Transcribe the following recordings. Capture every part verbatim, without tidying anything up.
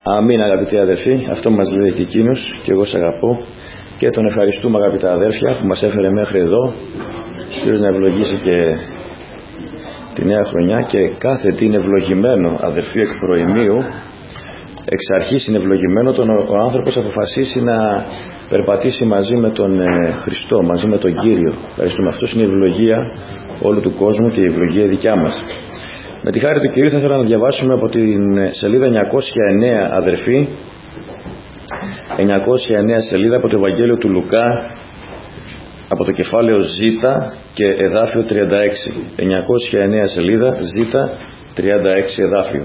Αμήν, αγαπητοί αδερφοί, αυτό μας λέει και εκείνος, και εγώ σ' αγαπώ και τον ευχαριστούμε, αγαπητά αδέρφια, που μας έφερε μέχρι εδώ. Κύριος να ευλογήσει και τη νέα χρονιά, και κάθε τι είναι ευλογημένο, αδερφοί, εκ προημίου, εξ αρχής είναι ευλογημένο τον ο άνθρωπος αποφασίσει να περπατήσει μαζί με τον ε, Χριστό, μαζί με τον Κύριο. Ευχαριστούμε. Αυτός είναι η ευλογία όλου του κόσμου και η ευλογία δικιά μας. Με τη χάρη του Κυρίου θα ήθελα να διαβάσουμε από την σελίδα εννιακόσια εννέα, αδερφοί, εννιακόσια εννέα σελίδα από το Ευαγγέλιο του Λουκά, από το κεφάλαιο Ζ και εδάφιο τριάντα έξι. εννιακόσια εννέα σελίδα, Ζ, τριάντα έξι εδάφιο.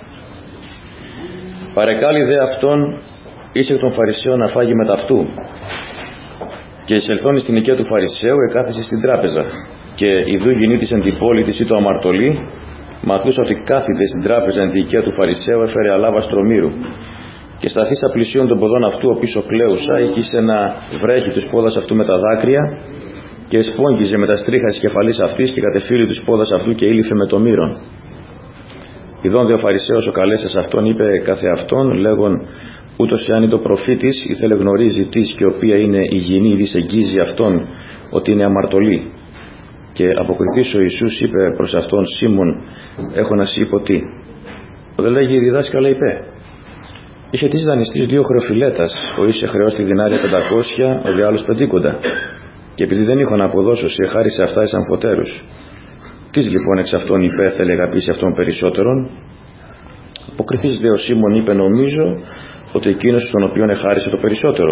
Παρεκάλει δε αυτόν εις εκ των Φαρισαίων να φάγει με ταυτού. Και εισελθών στην οικία του Φαρισαίου εκάθισε στην τράπεζα. Και ιδού γινήτης εν την πόλη της ή το αμαρτωλή, μαθούσα ότι κάθεται στην τράπεζα εν την οικία του Φαρισαίου, έφερε αλάβαστρο μύρου. Και σταθήσα πλησίον των ποδών αυτού ο πίσω κλαίουσα, ήκησε να βρέχει τους πόδας αυτού με τα δάκρυα, και εσπόγγιζε με τα στρίχα της κεφαλής αυτής, και κατεφύλει τους πόδας αυτού και ήλυφε με το μύρον. Ιδών δε ο Φαρισαίος ο καλέσας αυτόν είπε καθε αυτόν, λέγον, ούτως εάν είναι το προφήτης, ήθελε γνωρίζει τις και οποία είναι υγιεινή, δις εγγύζει αυτόν ότι είναι αμαρτωλή. Και αποκριθής ο Ιησούς είπε προς αυτόν, Σίμων, έχω να σοι πω τι. Δεν λέγει η διδάσκαλα είπε. Είχε της δανειστής δύο χρεοφυλέτας, ο εις χρεώσει τη δινάρια πεντακόσια, ο δε άλλος πεντήκοντα. Και επειδή δεν είχα να αποδώσω, σε χάρισε αυτά εις αμφωτέρους. Τις λοιπόν εξ αυτών είπε, θέλει αγαπήσει αυτόν περισσότερον. Αποκριθής δε ο Σίμων είπε, νομίζω ότι εκείνος στον οποίον εχάρισε το περισσότερο.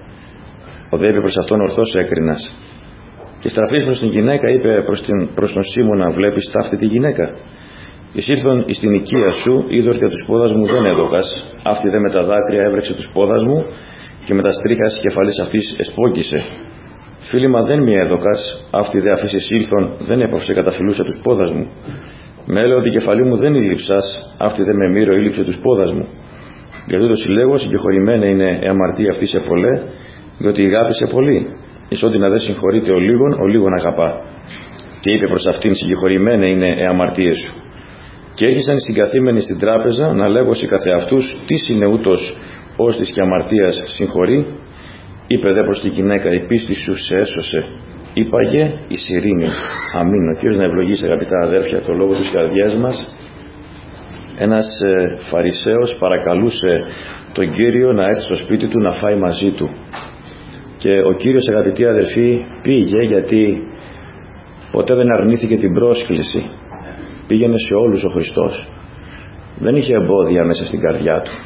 Ο δε είπε προς αυτόν, ορθώς έκρινας. Και στραφής προς την γυναίκα είπε προς, την, προς τον Σίμωνα, βλέπεις ταύτη τη γυναίκα. Εισήλθον εις την οικία σου, είδωρ και τους πόδας μου δεν έδωκας. Αυτή δε με τα δάκρυα έβρεξε τους πόδας μου, και με τα στρίχα της κεφαλής αυτής εσπόγγισε. Φίλημα δεν μη έδωκας, αυτή δε αφής εισήλθον δεν έπαυσε καταφυλούσε τους πόδας μου. Με έλεγε ότι η κεφαλή μου δεν ήλυψας, αυτή δε με μύρο ήλυψε τους πόδας μου. Για τούτο συλλέγω, συγκεχωρημένα είναι η αμαρτία αυτή σε πολλέ, διότι αγάπησε πολύ. Εις ότι να δε συγχωρείται ο λίγον, ο λίγον αγαπά. Και είπε προς αυτήν, συγκεχωρημένα είναι οι αμαρτίες σου. Και έρχεσαν συγκαθήμενοι στην τράπεζα να λέγωσι καθεαυτούς, τι είναι ούτως ώστις και αμαρτίας συγχωρεί. Είπε δε προς τη γυναίκα, η πίστη σου σε έσωσε. Είπαγε εις ειρήνη. Αμήν. Ο Κύριος να ευλογήσει, αγαπητά αδέρφια, το λόγο της καρδιάς μας. Ένας ε, Φαρισαίος παρακαλούσε τον Κύριο να έρθει στο σπίτι του να φάει μαζί του. Και ο Κύριος, αγαπητοί αδερφοί, πήγε, γιατί ποτέ δεν αρνήθηκε την πρόσκληση. Πήγαινε σε όλους ο Χριστός. Δεν είχε εμπόδια μέσα στην καρδιά του.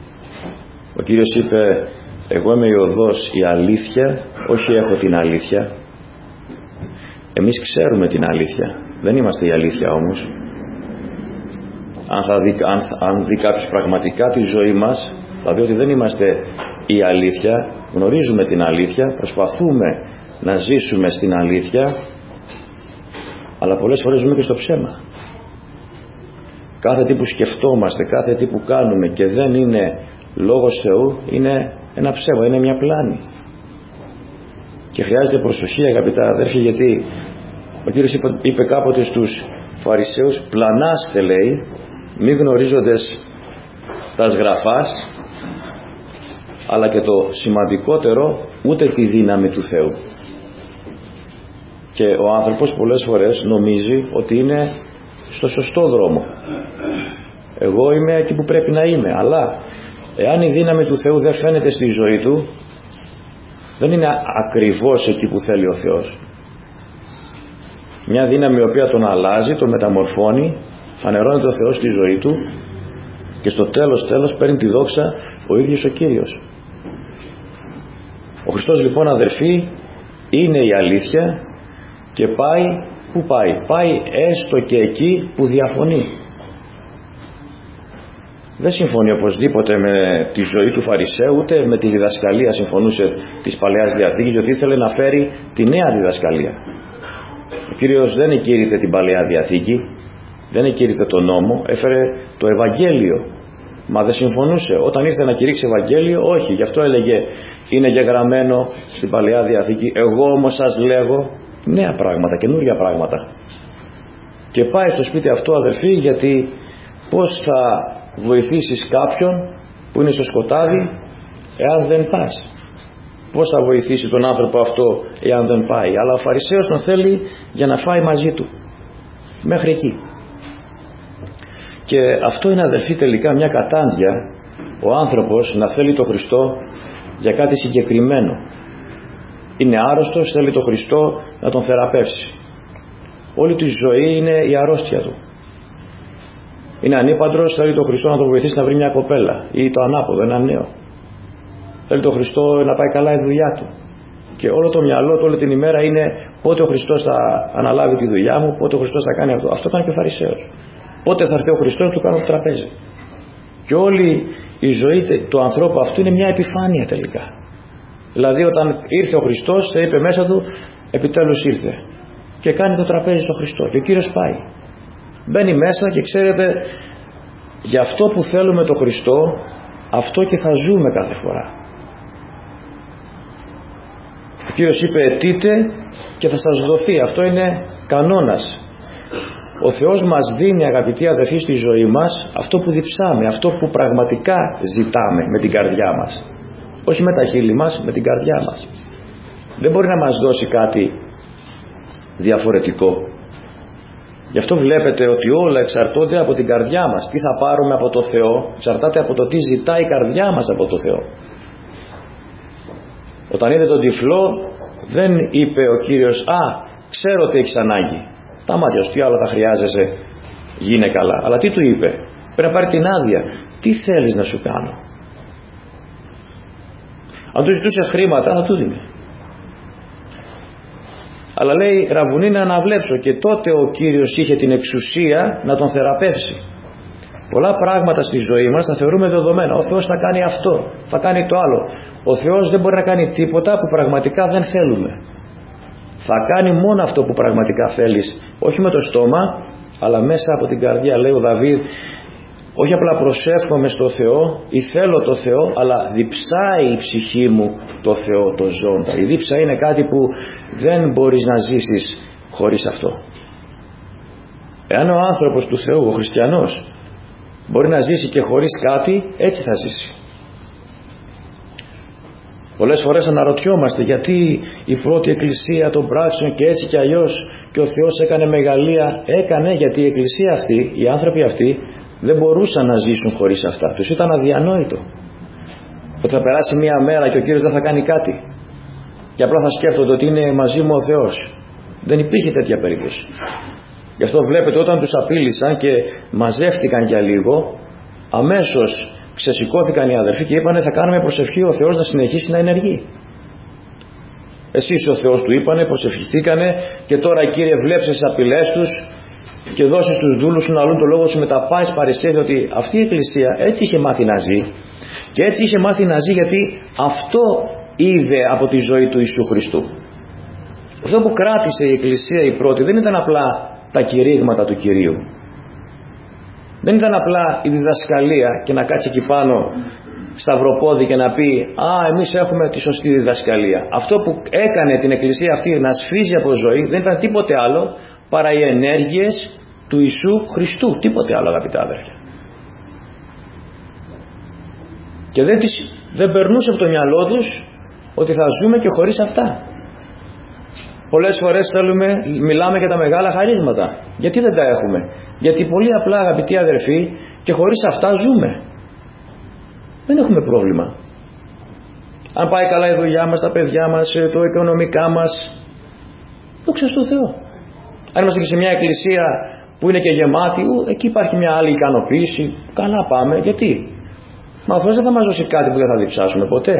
Ο Κύριος είπε, εγώ είμαι η οδός, η αλήθεια, όχι έχω την αλήθεια. Εμείς ξέρουμε την αλήθεια, δεν είμαστε η αλήθεια όμως. Αν, θα δει, αν, αν δει κάποιος πραγματικά τη ζωή μας, θα δει ότι δεν είμαστε η αλήθεια. Γνωρίζουμε την αλήθεια, προσπαθούμε να ζήσουμε στην αλήθεια, αλλά πολλές φορές ζούμε και στο ψέμα. Κάθε τι που σκεφτόμαστε, κάθε τι που κάνουμε και δεν είναι λόγος Θεού, είναι ένα ψέμα, είναι μια πλάνη. Και χρειάζεται προσοχή, αγαπητά αδέρφια, γιατί ο Κύριος είπε, είπε κάποτε στους Φαρισαίους, πλανάστε, λέει, μη γνωρίζοντες τας γραφάς, αλλά και το σημαντικότερο, ούτε τη δύναμη του Θεού. Και ο άνθρωπος πολλές φορές νομίζει ότι είναι στο σωστό δρόμο. Εγώ είμαι εκεί που πρέπει να είμαι, αλλά εάν η δύναμη του Θεού δεν φαίνεται στη ζωή του, δεν είναι ακριβώς εκεί που θέλει ο Θεός. Μια δύναμη η οποία τον αλλάζει, τον μεταμορφώνει, φανερώνεται ο Θεός στη ζωή του, και στο τέλος τέλος παίρνει τη δόξα ο ίδιος ο Κύριος. Ο Χριστός λοιπόν, αδερφοί, είναι η αλήθεια, και πάει που πάει. Πάει έστω και εκεί που διαφωνεί. Δεν συμφωνεί οπωσδήποτε με τη ζωή του Φαρισαίου, ούτε με τη διδασκαλία συμφωνούσε της Παλαιάς Διαθήκης, γιατί ήθελε να φέρει τη νέα διδασκαλία. Ο Κύριος δεν εκήρυτε την Παλαιά Διαθήκη, δεν εκήρυτε τον νόμο, έφερε το Ευαγγέλιο. Μα δεν συμφωνούσε. Όταν ήρθε να κηρύξει Ευαγγέλιο, όχι. Γι' αυτό έλεγε, είναι γεγραμμένο στην Παλαιά Διαθήκη, εγώ όμως σας λέγω νέα πράγματα, καινούρια πράγματα. Και πάει στο σπίτι αυτό, αδερφοί, γιατί πώς θα βοηθήσεις κάποιον που είναι στο σκοτάδι εάν δεν πας? Πώς θα βοηθήσει τον άνθρωπο αυτό εάν δεν πάει? Αλλά ο Φαρισαίος τον θέλει για να φάει μαζί του, μέχρι εκεί. Και αυτό είναι, αδελφοί, τελικά μια κατάντια, ο άνθρωπος να θέλει τον Χριστό για κάτι συγκεκριμένο. Είναι άρρωστος, θέλει τον Χριστό να τον θεραπεύσει. Όλη του η ζωή είναι η αρρώστια του. Είναι ανήπαντρος, θέλει τον Χριστό να τον βοηθήσει να βρει μια κοπέλα, ή το ανάποδο, ένα νέο. Θέλει τον Χριστό να πάει καλά η δουλειά του. Και όλο το μυαλό του όλη την ημέρα είναι πότε ο Χριστός θα αναλάβει τη δουλειά μου, πότε ο Χριστός θα κάνει αυτό. Αυτό ήταν και ο Φαρισαίος. Πότε θα έρθει ο Χριστός να του κάνω το τραπέζι. Και όλη η ζωή του ανθρώπου αυτού είναι μια επιφάνεια τελικά. Δηλαδή όταν ήρθε ο Χριστός, θα είπε μέσα του, επιτέλους ήρθε. Και κάνει το τραπέζι στο Χριστό. Και ο Κύριος πάει. Μπαίνει μέσα και ξέρετε, για αυτό που θέλουμε το Χριστό, αυτό και θα ζούμε κάθε φορά. Ο Κύριος είπε, αιτείτε και θα σας δοθεί. Αυτό είναι κανόνας. Ο Θεός μας δίνει, αγαπητοί αδελφοί, στη ζωή μας αυτό που διψάμε, αυτό που πραγματικά ζητάμε με την καρδιά μας. Όχι με τα χείλη μας, με την καρδιά μας. Δεν μπορεί να μας δώσει κάτι διαφορετικό. Γι' αυτό βλέπετε ότι όλα εξαρτώνται από την καρδιά μας. Τι θα πάρουμε από το Θεό εξαρτάται από το τι ζητάει η καρδιά μας από το Θεό. Όταν είδε τον τυφλό, δεν είπε ο Κύριος, α, ξέρω τι έχεις ανάγκη. Τα μάτια σου, τι άλλο θα χρειάζεσαι, γίνε καλά. Αλλά τι του είπε? Πρέπει να πάρει την άδεια. Τι θέλεις να σου κάνω? Αν του ζητούσε χρήματα θα του δίνει. Αλλά λέει, ραβουνί να αναβλέψω. Και τότε ο Κύριος είχε την εξουσία να τον θεραπεύσει. Πολλά πράγματα στη ζωή μας θα θεωρούμε δεδομένα. Ο Θεός θα κάνει αυτό, θα κάνει το άλλο. Ο Θεός δεν μπορεί να κάνει τίποτα που πραγματικά δεν θέλουμε. Θα κάνει μόνο αυτό που πραγματικά θέλεις. Όχι με το στόμα, αλλά μέσα από την καρδιά. Λέει ο Δαβίδ, όχι απλά προσεύχομαι στο Θεό ή θέλω το Θεό, αλλά διψάει η ψυχή μου το Θεό, το ζώντα. Η δίψα είναι κάτι που δεν μπορείς να ζήσεις χωρίς αυτό. Εάν ο άνθρωπος του Θεού, ο χριστιανός, μπορεί να ζήσει και χωρίς κάτι, έτσι θα ζήσει. Πολλές φορές αναρωτιόμαστε γιατί η πρώτη εκκλησία των πράξεων και έτσι και αλλιώς και ο Θεός έκανε μεγαλεία. Έκανε γιατί η εκκλησία αυτή, οι άνθρωποι αυτοί δεν μπορούσαν να ζήσουν χωρίς αυτά. Τους ήταν αδιανόητο ότι θα περάσει μία μέρα και ο Κύριος δεν θα κάνει κάτι και απλά θα σκέφτονται ότι είναι μαζί μου ο Θεός. Δεν υπήρχε τέτοια περίπτωση. Γι' αυτό βλέπετε όταν τους απείλησαν και μαζεύτηκαν για λίγο, αμέσως ξεσηκώθηκαν οι αδερφοί και είπανε, θα κάνουμε προσευχή ο Θεός να συνεχίσει να ενεργεί. Εσείς ο Θεός του είπανε, προσευχηθήκανε και τώρα Κύριε βλέψε τις απειλές τους και δώσε στους δούλους σου να λούν το λόγο σου με τα πάεις παρισέδια. Ότι αυτή η εκκλησία έτσι είχε μάθει να ζει και έτσι είχε μάθει να ζει γιατί αυτό είδε από τη ζωή του Ιησού Χριστού. Αυτό που κράτησε η εκκλησία η πρώτη δεν ήταν απλά τα κηρύγματα του Κυρίου. Δεν ήταν απλά η διδασκαλία και να κάτσει εκεί πάνω σταυροπόδι και να πει «Α, εμείς έχουμε τη σωστή διδασκαλία». Αυτό που έκανε την εκκλησία αυτή να σφίζει από ζωή δεν ήταν τίποτε άλλο παρά οι ενέργειες του Ιησού Χριστού. Τίποτε άλλο, αγαπητά αδέρφια. Και δεν, τις, δεν περνούσε από το μυαλό τους ότι θα ζούμε και χωρίς αυτά. Πολλές φορές θέλουμε, μιλάμε για τα μεγάλα χαρίσματα. Γιατί δεν τα έχουμε? Γιατί πολύ απλά, αγαπητοί αδερφοί, και χωρίς αυτά ζούμε. Δεν έχουμε πρόβλημα. Αν πάει καλά η δουλειά μας, τα παιδιά μας, το οικονομικά μας, δόξα στο Θεό. Αν είμαστε και σε μια εκκλησία που είναι και γεμάτη, εκεί υπάρχει μια άλλη ικανοποίηση. Καλά πάμε. Γιατί? Μα ο Θεός δεν θα μας δώσει κάτι που δεν θα διψάσουμε ποτέ.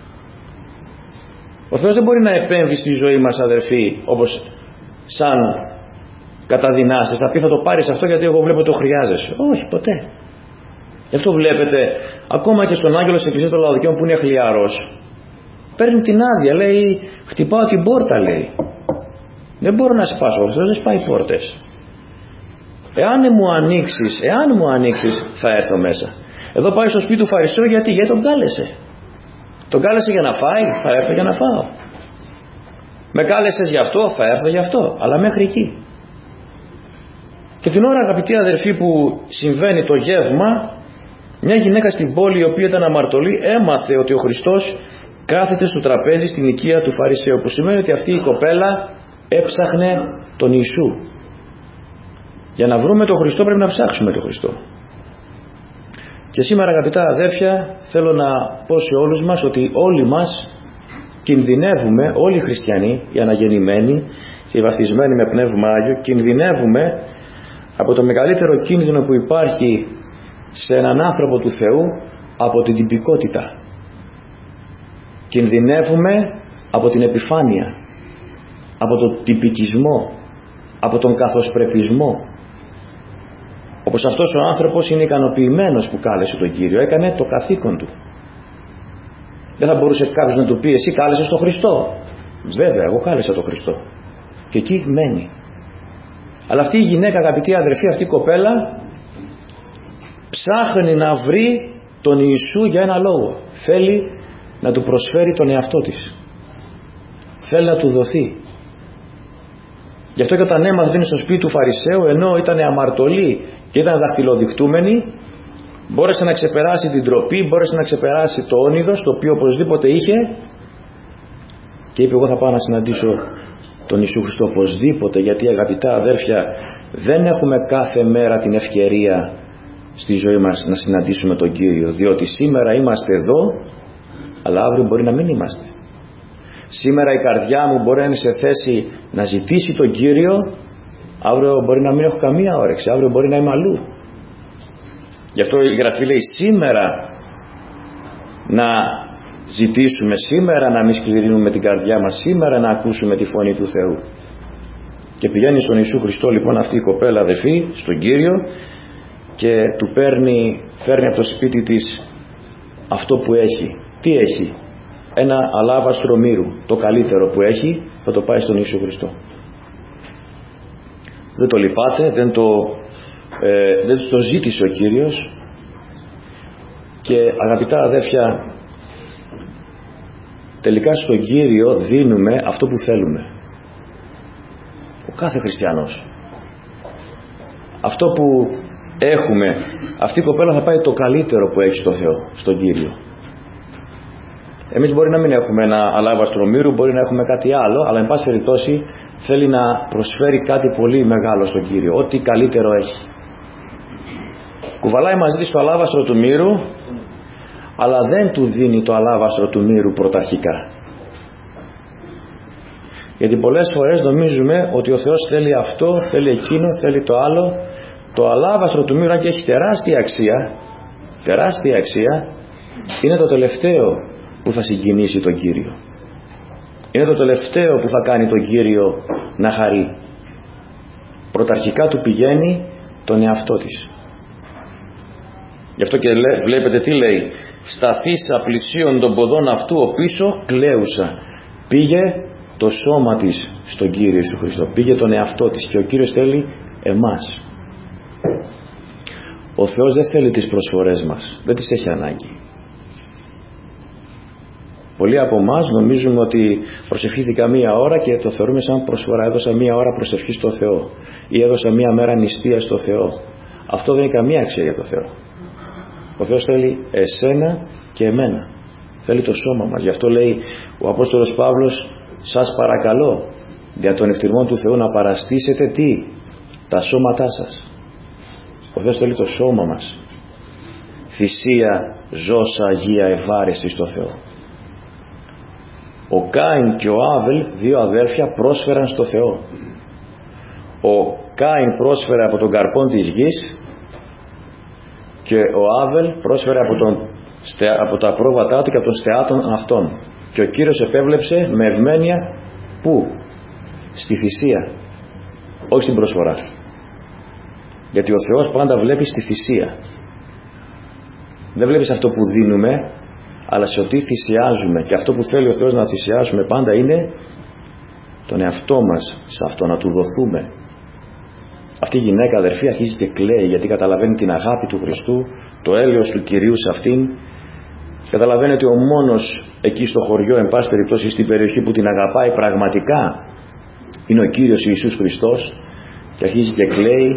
Ο Θεός δεν μπορεί να επέμβει στη ζωή μας, αδερφοί, όπως σαν καταδυνάσεις. Θα πει θα το πάρεις αυτό γιατί εγώ βλέπω το χρειάζεσαι. Όχι, ποτέ. Γι' αυτό βλέπετε, ακόμα και στον άγγελο της Εκκλησίας των Λαοδικαίων που είναι χλιαρός, παίρνει την άδεια, λέει, χτυπάω την πόρτα, λέει. Δεν μπορώ να σπάσω, ο Θεός δεν σπάει πόρτες. Εάν μου ανοίξεις, εάν μου ανοίξεις, θα έρθω μέσα. Εδώ πάει στο σπίτι του Φαρισαίου γιατί, γιατί τον κάλεσε. Τον κάλεσε για να φάει, θα έρθω για να φάω. Με κάλεσες γι' αυτό, θα έρθω γι' αυτό. Αλλά μέχρι εκεί. Και την ώρα, αγαπητοί αδερφοί, που συμβαίνει το γεύμα, Μια γυναίκα στην πόλη, η οποία ήταν αμαρτωλή, έμαθε ότι ο Χριστός κάθεται στο τραπέζι στην οικία του Φαρισαίου, που σημαίνει ότι αυτή η κοπέλα έψαχνε τον Ιησού. Για να βρούμε τον Χριστό πρέπει να ψάξουμε τον Χριστό. Και σήμερα, αγαπητά αδέρφια, θέλω να πω σε όλους μας ότι όλοι μας κινδυνεύουμε, όλοι οι χριστιανοί, οι αναγεννημένοι και οι βαπτισμένοι με Πνεύμα Άγιο, κινδυνεύουμε από το μεγαλύτερο κίνδυνο που υπάρχει σε έναν άνθρωπο του Θεού, από την τυπικότητα. Κινδυνεύουμε από την επιφάνεια, από τον τυπικισμό, από τον καθοσπρεπισμό. Όπως αυτός ο άνθρωπος είναι ικανοποιημένος που κάλεσε τον Κύριο, έκανε το καθήκον του. Δεν θα μπορούσε κάποιος να του πει, εσύ κάλεσες τον Χριστό? Βέβαια, εγώ κάλεσα τον Χριστό. Και εκεί μένει. Αλλά αυτή η γυναίκα, αγαπητή αδερφή, αυτή η κοπέλα ψάχνει να βρει τον Ιησού για ένα λόγο. Θέλει να του προσφέρει τον εαυτό της. Θέλει να του δοθεί. Γι' αυτό και όταν έμαθε ότι είναι στο σπίτι του Φαρισαίου, ενώ ήταν αμαρτωλή και ήταν δαχτυλοδεικτούμενη, μπόρεσε να ξεπεράσει την ντροπή, μπόρεσε να ξεπεράσει το όνειδος, το οποίο οπωσδήποτε είχε, και είπε, εγώ θα πάω να συναντήσω τον Ιησού Χριστό οπωσδήποτε, γιατί αγαπητά αδέρφια, δεν έχουμε κάθε μέρα την ευκαιρία στη ζωή μας να συναντήσουμε τον Κύριο, διότι σήμερα είμαστε εδώ, αλλά αύριο μπορεί να μην είμαστε. Σήμερα η καρδιά μου μπορεί να είναι σε θέση να ζητήσει τον Κύριο, αύριο μπορεί να μην έχω καμία όρεξη, αύριο μπορεί να είμαι αλλού. Γι' αυτό η Γραφή λέει σήμερα να ζητήσουμε, σήμερα να μην σκληρύνουμε την καρδιά μας, σήμερα να ακούσουμε τη φωνή του Θεού. Και πηγαίνει στον Ιησού Χριστό λοιπόν αυτή η κοπέλα αδελφή, στον Κύριο, και του παίρνει, φέρνει από το σπίτι της αυτό που έχει. Τι έχει? Ένα αλάβαστρο μύρου, το καλύτερο που έχει, θα το πάει στον Ιησού Χριστό. Δεν το λυπάται, δεν το, ε, δεν το ζήτησε ο Κύριος. Και αγαπητά αδέρφια, τελικά στον Κύριο δίνουμε αυτό που θέλουμε. Ο κάθε χριστιανός. Αυτό που έχουμε, αυτή η κοπέλα θα πάει το καλύτερο που έχει στο Θεό, στον Κύριο. Εμείς μπορεί να μην έχουμε ένα αλάβαστρο μύρου, μπορεί να έχουμε κάτι άλλο, αλλά εν πάση περιπτώσει θέλει να προσφέρει κάτι πολύ μεγάλο στον Κύριο, ό,τι καλύτερο έχει. Κουβαλάει μαζί της το αλάβαστρο του μύρου, αλλά δεν του δίνει το αλάβαστρο του μύρου πρωταρχικά. Γιατί πολλές φορές νομίζουμε ότι ο Θεός θέλει αυτό, θέλει εκείνο, θέλει το άλλο. Το αλάβαστρο του μύρου, αν και έχει τεράστια αξία, τεράστια αξία, είναι το τελευταίο που θα συγκινήσει τον Κύριο. Είναι το τελευταίο που θα κάνει τον Κύριο να χαρεί. Πρωταρχικά του πηγαίνει τον εαυτό της. Γι' αυτό και βλέπετε τι λέει, σταθήσα πλησίον των ποδών αυτού ο πίσω κλαίουσα. Πήγε το σώμα της στον Κύριο Ιησού Χριστό, πήγε τον εαυτό της, και ο Κύριος θέλει εμάς. Ο Θεός δεν θέλει τις προσφορές μας, δεν τις έχει ανάγκη. Πολλοί από εμάς νομίζουμε ότι προσευχήθηκα μία ώρα και το θεωρούμε σαν προσφορά. Έδωσα μία ώρα προσευχή στο Θεό, ή έδωσα μία μέρα νηστεία στο Θεό. Αυτό δεν έχει καμία αξία για το Θεό. Ο Θεός θέλει εσένα και εμένα. Θέλει το σώμα μας. Γι' αυτό λέει ο Απόστολος Παύλος, σας παρακαλώ δια των ευτυρμών του Θεού να παραστήσετε τι? Τα σώματά σας. Ο Θεός θέλει το σώμα μας. Θυσία, ζώσα, αγία, ευάρεστη στο Θεό. Ο Κάιν και ο Άβελ, δύο αδέρφια, πρόσφεραν στο Θεό. Ο Κάιν πρόσφερε από τον καρπόν της γης και ο Άβελ πρόσφερε από, τον, από τα πρόβατά του και από τον στεάτων αυτών. Και ο Κύριος επέβλεψε με ευμένεια πού? Στη θυσία, όχι στην προσφορά. Γιατί ο Θεός πάντα βλέπει στη θυσία. Δεν βλέπεις αυτό που δίνουμε, αλλά σε ό,τι θυσιάζουμε. Και αυτό που θέλει ο Θεός να θυσιάσουμε πάντα είναι τον εαυτό μας σε αυτό, να του δοθούμε. Αυτή η γυναίκα αδερφή αρχίζει και κλαίει, γιατί καταλαβαίνει την αγάπη του Χριστού, το έλεος του Κυρίου σε αυτήν. Καταλαβαίνει ότι ο μόνος εκεί στο χωριό, εν πάση περιπτώσει στην περιοχή, που την αγαπάει πραγματικά είναι ο Κύριος Ιησούς Χριστός, και αρχίζει και κλαίει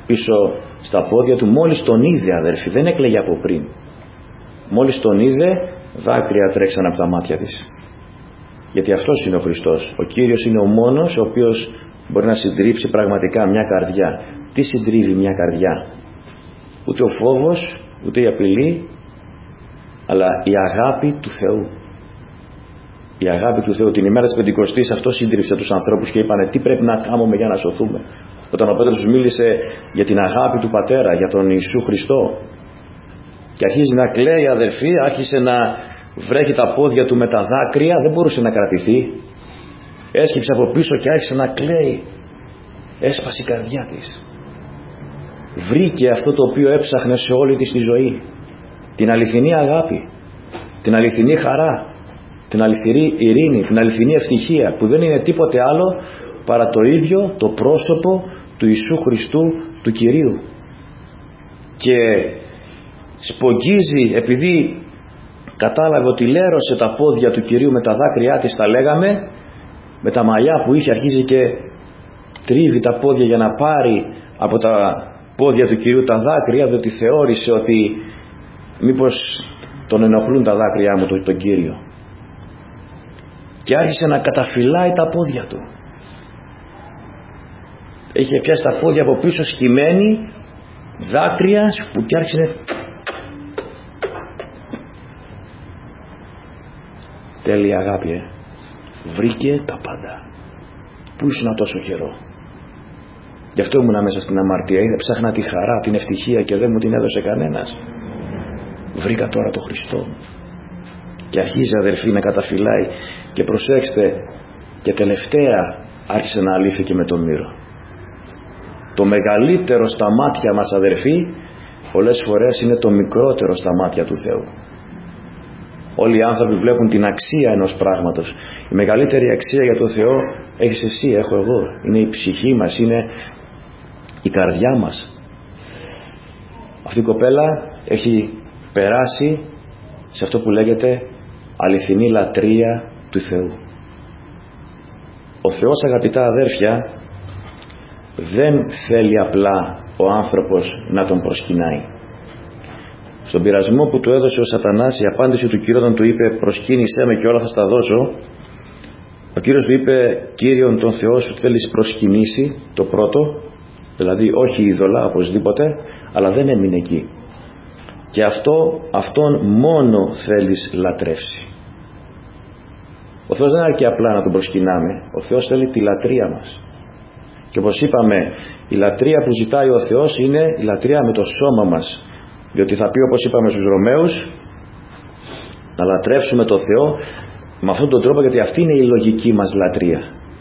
πίσω στα πόδια του. Μόλις τον είδε, αδέρφοι, δεν έκλαιγε από πριν. Μόλις τον είδε, δάκρυα τρέξαν από τα μάτια της. Γιατί αυτός είναι ο Χριστός. Ο Κύριος είναι ο μόνος ο οποίος μπορεί να συντρίψει πραγματικά μια καρδιά. Τι συντρίβει μια καρδιά? Ούτε ο φόβος, ούτε η απειλή, αλλά η αγάπη του Θεού. Η αγάπη του Θεού. Την ημέρα της Πεντηκοστής αυτό σύντριψε τους ανθρώπους και είπανε τι πρέπει να κάνουμε για να σωθούμε. Όταν ο Πέτρος τους μίλησε για την αγάπη του Πατέρα, για τον Ιησού Χριστό, και αρχίζει να κλαίει, αδερφοί, άρχισε να βρέχει τα πόδια του με τα δάκρυα, δεν μπορούσε να κρατηθεί. Έσκυψε από πίσω και άρχισε να κλαίει. Έσπασε η καρδιά της. Βρήκε αυτό το οποίο έψαχνε σε όλη της τη ζωή. Την αληθινή αγάπη, την αληθινή χαρά, την αληθινή ειρήνη, την αληθινή ευτυχία, που δεν είναι τίποτε άλλο παρά το ίδιο το πρόσωπο του Ιησού Χριστού, του Κυρίου. Και σπογγίζει, επειδή κατάλαβε ότι λέρωσε τα πόδια του Κυρίου με τα δάκρυά της, τα λέγαμε, με τα μαλλιά που είχε, αρχίζει και τρίβει τα πόδια για να πάρει από τα πόδια του Κυρίου τα δάκρυα, διότι θεώρησε ότι μήπως τον ενοχλούν τα δάκρυά μου τον, τον Κύριο. Και άρχισε να καταφυλάει τα πόδια του. Είχε πιάσει τα πόδια από πίσω, σκυμμένη, δάκρυα, που και άρχισε. Τέλεια αγάπη, ε. Βρήκε τα πάντα. Πού ήσουν τόσο καιρό? Γι' αυτό ήμουνα μέσα στην αμαρτία. Είδα, ψάχνα τη χαρά, την ευτυχία και δεν μου την έδωσε κανένας. Βρήκα τώρα το Χριστό. Και αρχίζει, αδερφοί, να καταφυλάει. Και προσέξτε, και τελευταία άρχισε να αλήθηκε με τον Μύρο. Το μεγαλύτερο στα μάτια μας, αδερφοί, πολλές φορές είναι το μικρότερο στα μάτια του Θεού. Όλοι οι άνθρωποι βλέπουν την αξία ενός πράγματος. Η μεγαλύτερη αξία για τον Θεό έχεις εσύ, έχω εγώ. Είναι η ψυχή μας, είναι η καρδιά μας. Αυτή η κοπέλα έχει περάσει σε αυτό που λέγεται αληθινή λατρεία του Θεού. Ο Θεός, αγαπητά αδέρφια, δεν θέλει απλά ο άνθρωπος να τον προσκυνάει. Στον πειρασμό που του έδωσε ο Σατανάς, η απάντηση του Κύριου όταν του είπε προσκύνησέ με και όλα θα στα δώσω, ο Κύριος του είπε Κύριον τον Θεό σου θέλεις προσκυνήσει, το πρώτο, δηλαδή όχι είδωλα οπωσδήποτε, αλλά δεν έμεινε εκεί. Και αυτό, αυτόν μόνο θέλεις λατρεύσει. Ο Θεός δεν αρκεί απλά να τον προσκυνάμε, ο Θεός θέλει τη λατρεία μας. Και όπως είπαμε, η λατρεία που ζητάει ο Θεός είναι η λατρεία με το σώμα μας. Διότι θα πει, όπως είπαμε στους Ρωμαίους, να λατρεύσουμε το Θεό με αυτόν τον τρόπο, γιατί αυτή είναι η λογική μας λατρεία.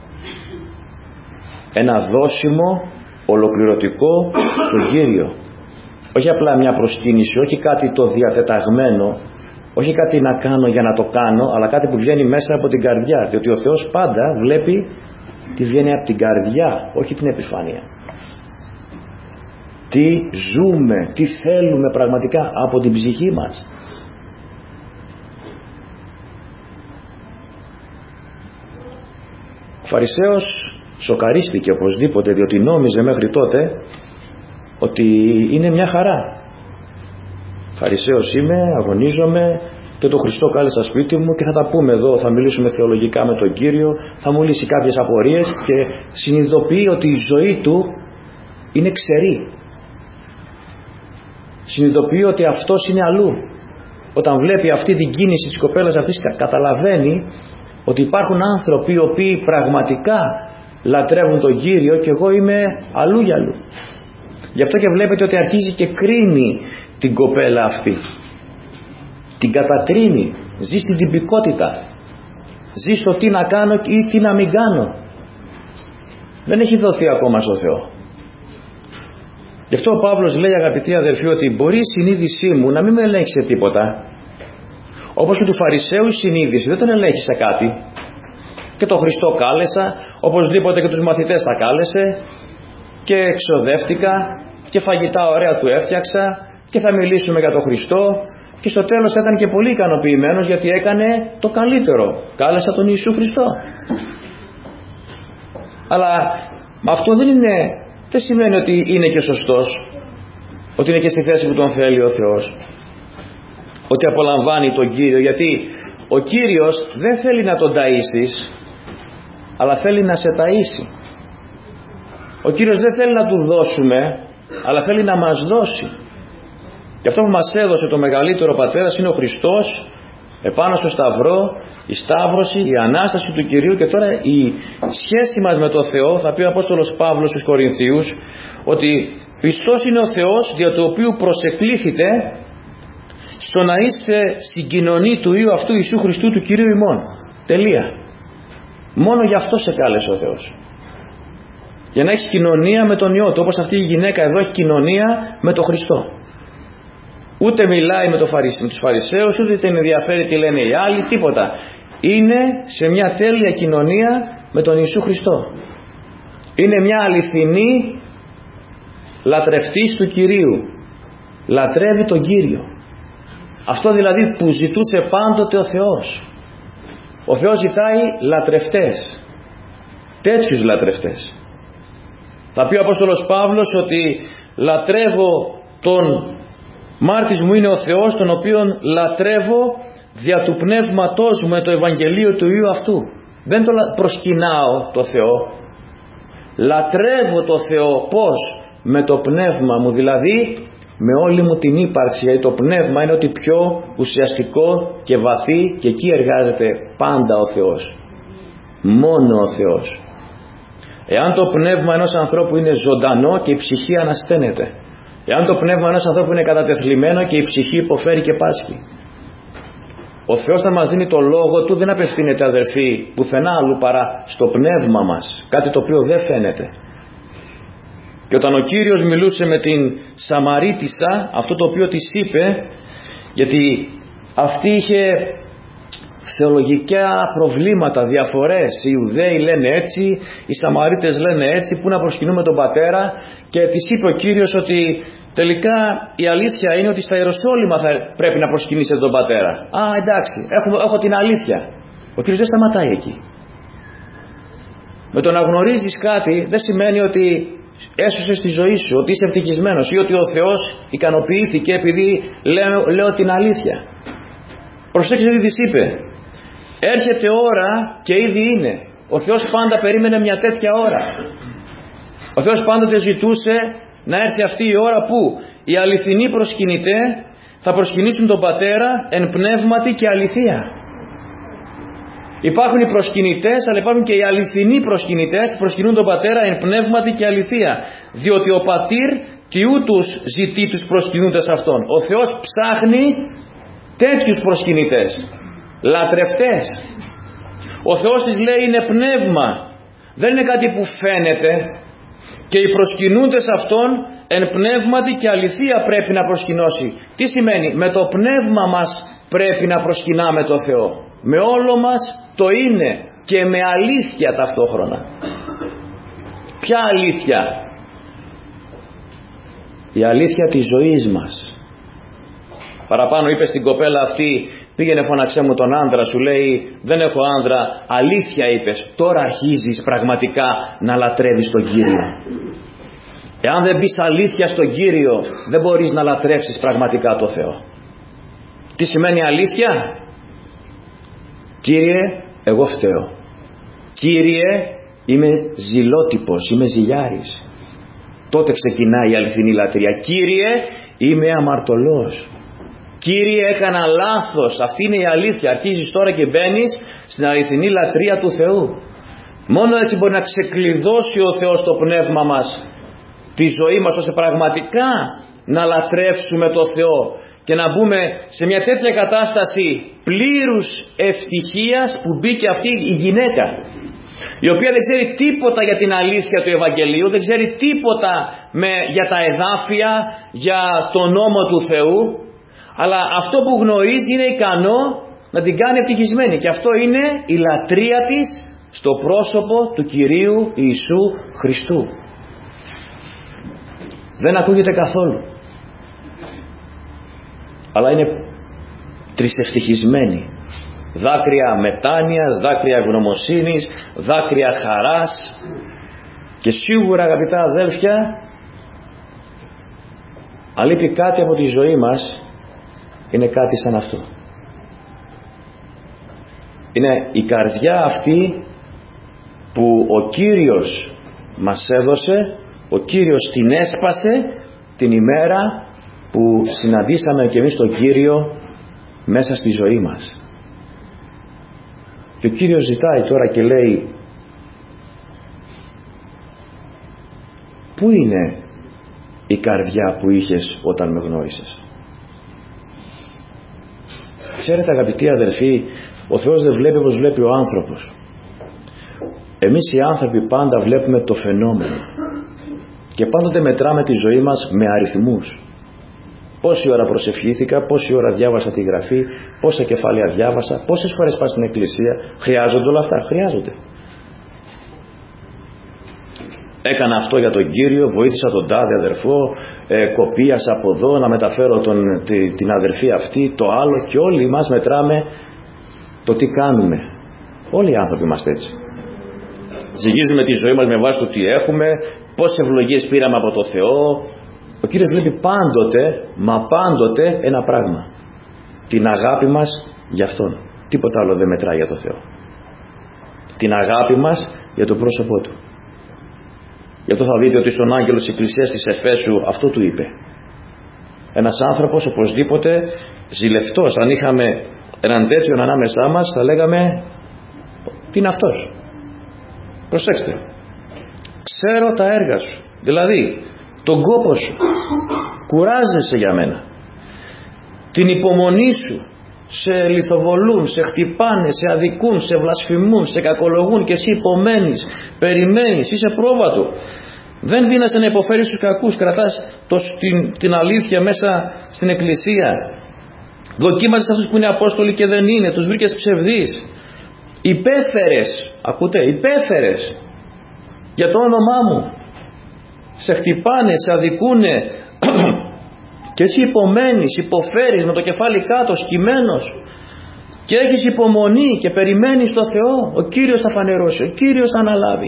Ένα δώσιμο ολοκληρωτικό στον Κύριο. Όχι απλά μια προσκύνηση, όχι κάτι το διατεταγμένο, όχι κάτι να κάνω για να το κάνω, αλλά κάτι που βγαίνει μέσα από την καρδιά. Διότι ο Θεός πάντα βλέπει τι βγαίνει από την καρδιά, όχι την επιφάνεια. Τι ζούμε, τι θέλουμε πραγματικά από την ψυχή μας. Ο Φαρισαίος σοκαρίστηκε οπωσδήποτε, διότι νόμιζε μέχρι τότε ότι είναι μια χαρά. Φαρισαίος είμαι, αγωνίζομαι και τον Χριστό κάλεσα σπίτι μου και θα τα πούμε εδώ, θα μιλήσουμε θεολογικά με τον Κύριο, θα μου λύσει κάποιες απορίες, και συνειδητοποιεί ότι η ζωή του είναι ξερή. Συνειδητοποιεί ότι αυτός είναι αλλού. Όταν βλέπει αυτή την κίνηση της κοπέλας αυτής, καταλαβαίνει ότι υπάρχουν άνθρωποι οι οποίοι πραγματικά λατρεύουν τον Κύριο και εγώ είμαι αλλού για αλλού. Γι' αυτό και βλέπετε ότι αρχίζει και κρίνει την κοπέλα αυτή. Την κατακρίνει. Ζει στην τυπικότητα. Ζει στο τι να κάνω ή τι να μην κάνω. Δεν έχει δοθεί ακόμα στο Θεό. Γι' αυτό ο Παύλος λέει, αγαπητοί αδελφοί, ότι μπορεί η συνείδησή μου να μην με ελέγχει σε τίποτα. Όπως και του Φαρισαίου η συνείδηση δεν τον ελέγχει σε κάτι. Και τον Χριστό κάλεσα, οπωσδήποτε και τους μαθητές τα κάλεσε, και εξοδεύτηκα και φαγητά ωραία του έφτιαξα και θα μιλήσουμε για τον Χριστό, και στο τέλος θα ήταν και πολύ ικανοποιημένος γιατί έκανε το καλύτερο. Κάλεσα τον Ιησού Χριστό. Αλλά αυτό δεν είναι δεν σημαίνει ότι είναι και σωστός, ότι είναι και στη θέση που τον θέλει ο Θεός, ότι απολαμβάνει τον Κύριο, γιατί ο Κύριος δεν θέλει να τον ταΐσεις, αλλά θέλει να σε ταΐσει. Ο Κύριος δεν θέλει να του δώσουμε, αλλά θέλει να μας δώσει. Και αυτό που μας έδωσε το μεγαλύτερο Πατέρας είναι ο Χριστός επάνω στο Σταυρό, η Σταύρωση, η Ανάσταση του Κυρίου, και τώρα η σχέση μας με τον Θεό. Θα πει ο Απόστολος Παύλος στους Κορινθίους ότι πιστός είναι ο Θεός δια του οποίου προσεκλήθητε στο να είστε στην κοινωνία του Υιού αυτού Ιησού Χριστού του Κυρίου ημών. Τελεία. Μόνο γι' αυτό σε κάλεσε ο Θεός, για να έχεις κοινωνία με τον Υιό του, όπως αυτή η γυναίκα εδώ έχει κοινωνία με τον Χριστό. Ούτε μιλάει με, το φαρισ... με τους Φαρισαίους, ούτε την ενδιαφέρει τι λένε οι άλλοι, τίποτα. Είναι σε μια τέλεια κοινωνία με τον Ιησού Χριστό. Είναι μια αληθινή λατρευτής του Κυρίου. Λατρεύει τον Κύριο. Αυτό δηλαδή που ζητούσε πάντοτε ο Θεός. Ο Θεός ζητάει λατρευτές, τέτοιους λατρευτές. Θα πει ο Απόστολος Παύλος ότι λατρεύω τον μάρτης μου είναι ο Θεός, τον οποίον λατρεύω δια του πνεύματός μου με το Ευαγγελίο του Υιού αυτού. Δεν το προσκυνάω το Θεό, λατρεύω το Θεό. Πώς? Με το πνεύμα μου, δηλαδή με όλη μου την ύπαρξη, γιατί το πνεύμα είναι ότι πιο ουσιαστικό και βαθύ, και εκεί εργάζεται πάντα ο Θεός, μόνο ο Θεός. Εάν το πνεύμα ενός ανθρώπου είναι ζωντανό και η ψυχή ανασταίνεται, εάν το πνεύμα ενός ανθρώπου είναι κατατεθλιμμένο και η ψυχή υποφέρει και πάσχει. Ο Θεός θα μας δίνει το λόγο του, δεν απευθύνεται, αδερφοί, πουθενά αλλού παρά στο πνεύμα μας, κάτι το οποίο δεν φαίνεται. Και όταν ο Κύριος μιλούσε με την Σαμαρίτισσα, αυτό το οποίο της είπε, γιατί αυτή είχε θεολογικά προβλήματα, διαφορές, οι Ιουδαίοι λένε έτσι, οι Σαμαρίτες λένε έτσι, που να προσκυνούμε τον Πατέρα, και της είπε ο Κύριος ότι τελικά η αλήθεια είναι ότι στα Ιεροσόλυμα θα πρέπει να προσκυνήσετε τον Πατέρα. Α, εντάξει, έχω, έχω την αλήθεια. Ο Κύριος δεν σταματάει εκεί. Με το να γνωρίζεις κάτι δεν σημαίνει ότι έσωσες τη ζωή σου, ότι είσαι ευτυχισμένος ή ότι ο Θεός ικανοποιήθηκε επειδή λέω, λέω την αλήθεια. Προσέξτε τι της είπε. Έρχεται ώρα και ήδη είναι. Ο Θεός πάντα περίμενε μια τέτοια ώρα. Ο Θεός πάντοτε ζητούσε να έρθει αυτή η ώρα που οι αληθινοί προσκυνητέ θα προσκυνήσουν τον Πατέρα εν πνεύματι και αληθεία. Υπάρχουν οι προσκυνητές, αλλά υπάρχουν και οι αληθινοί προσκυνητές που προσκυνούν τον Πατέρα εν πνεύματι και αληθεία. Διότι ο Πατήρ τιού τους ζητεί τους προσκυνούντες αυτόν. Ο Θεός ψάχνει τέτοιους προσκυνητές, λατρευτές. Ο Θεός της λέει είναι πνεύμα, δεν είναι κάτι που φαίνεται, και οι προσκυνούντες αυτόν εν πνεύματι και αληθεία πρέπει να προσκυνώσει. Τι σημαίνει? Με το πνεύμα μας πρέπει να προσκυνάμε το Θεό, με όλο μας το είναι και με αλήθεια ταυτόχρονα. Ποια αλήθεια? Η αλήθεια της ζωής μας. Παραπάνω είπε στην κοπέλα αυτή, πήγαινε φώναξέ μου τον άντρα σου, λέει δεν έχω άντρα. Αλήθεια είπες, τώρα αρχίζεις πραγματικά να λατρεύεις τον Κύριο. Εάν δεν πεις αλήθεια στον Κύριο, δεν μπορείς να λατρεύσεις πραγματικά το Θεό. Τι σημαίνει αλήθεια? Κύριε, εγώ φταίω. Κύριε, είμαι ζηλότυπος, είμαι ζηλιάρης. Τότε ξεκινάει η αληθινή λατρεία. Κύριε, είμαι αμαρτωλός. Κύριε, έκανα λάθος. Αυτή είναι η αλήθεια. Αρχίζεις τώρα και μπαίνεις στην αληθινή λατρεία του Θεού. Μόνο έτσι μπορεί να ξεκλειδώσει ο Θεός το πνεύμα μας, τη ζωή μας, ώστε πραγματικά να λατρεύσουμε το Θεό και να μπούμε σε μια τέτοια κατάσταση πλήρους ευτυχίας που μπήκε αυτή η γυναίκα, η οποία δεν ξέρει τίποτα για την αλήθεια του Ευαγγελίου, δεν ξέρει τίποτα με, για τα εδάφια, για τον νόμο του Θεού, αλλά αυτό που γνωρίζει είναι ικανό να την κάνει ευτυχισμένη, και αυτό είναι η λατρεία της στο πρόσωπο του Κυρίου Ιησού Χριστού. Δεν ακούγεται καθόλου, αλλά είναι τρισευτυχισμένη. Δάκρυα μετάνοιας, δάκρυα ευγνωμοσύνης, δάκρυα χαράς, Και σίγουρα, αγαπητά αδέλφια, αν λείπει κάτι από τη ζωή μας, είναι κάτι σαν αυτό. Είναι η καρδιά αυτή που ο Κύριος μας έδωσε, ο Κύριος την έσπασε την ημέρα που συναντήσαμε και εμείς τον Κύριο μέσα στη ζωή μας. Και ο Κύριος ζητάει τώρα και λέει, πού είναι η καρδιά που είχες όταν με γνώρισες? Ξέρετε, αγαπητοί αδελφοί, ο Θεός δεν βλέπει όπως βλέπει ο άνθρωπος. Εμείς οι άνθρωποι πάντα βλέπουμε το φαινόμενο και πάντοτε μετράμε τη ζωή μας με αριθμούς. Πόση ώρα προσευχήθηκα, πόση ώρα διάβασα τη Γραφή, πόσα κεφάλαια διάβασα, πόσες φορές πάω στην εκκλησία. Χρειάζονται όλα αυτά? Χρειάζονται. Έκανα αυτό για τον Κύριο, βοήθησα τον τάδε αδερφό, ε, κοπίασα από εδώ να μεταφέρω τον, τη, την αδερφή αυτή, το άλλο, και όλοι μας μετράμε το τι κάνουμε. Όλοι οι άνθρωποι είμαστε έτσι. Ζυγίζουμε τη ζωή μας με βάση το τι έχουμε, πόσες ευλογίες πήραμε από το Θεό. Ο Κύριος βλέπει πάντοτε, μα πάντοτε, ένα πράγμα: την αγάπη μας για Αυτόν. Τίποτα άλλο δεν μετράει για το Θεό. Την αγάπη μας για το πρόσωπό Του. Γι' αυτό θα δείτε ότι στον άγγελο της Εκκλησίας της Εφέσου αυτό του είπε. Ένας άνθρωπος οπωσδήποτε ζηλευτός, αν είχαμε έναν τέτοιον ανάμεσά μας, θα λέγαμε, τι είναι αυτός? Προσέξτε, ξέρω τα έργα σου, δηλαδή τον κόπο σου, κουράζεσαι για μένα, την υπομονή σου, σε λιθοβολούν, σε χτυπάνε, σε αδικούν, σε βλασφημούν, σε κακολογούν, και εσύ υπομένεις, περιμένεις, είσαι πρόβατο, δεν δίνεσαι να υποφέρεις τους κακούς, κρατάς το, την, την αλήθεια μέσα στην εκκλησία, δοκίμαζες αυτούς που είναι απόστολοι και δεν είναι, τους βρήκες ψευδείς, υπέφερες, ακούτε, υπέφερες για το όνομά μου, σε χτυπάνε, σε αδικούνε και εσύ υπομένεις, υποφέρεις με το κεφάλι κάτω, σκυμμένος, και έχεις υπομονή και περιμένεις το Θεό. Ο Κύριος θα φανερώσει, ο Κύριος θα αναλάβει.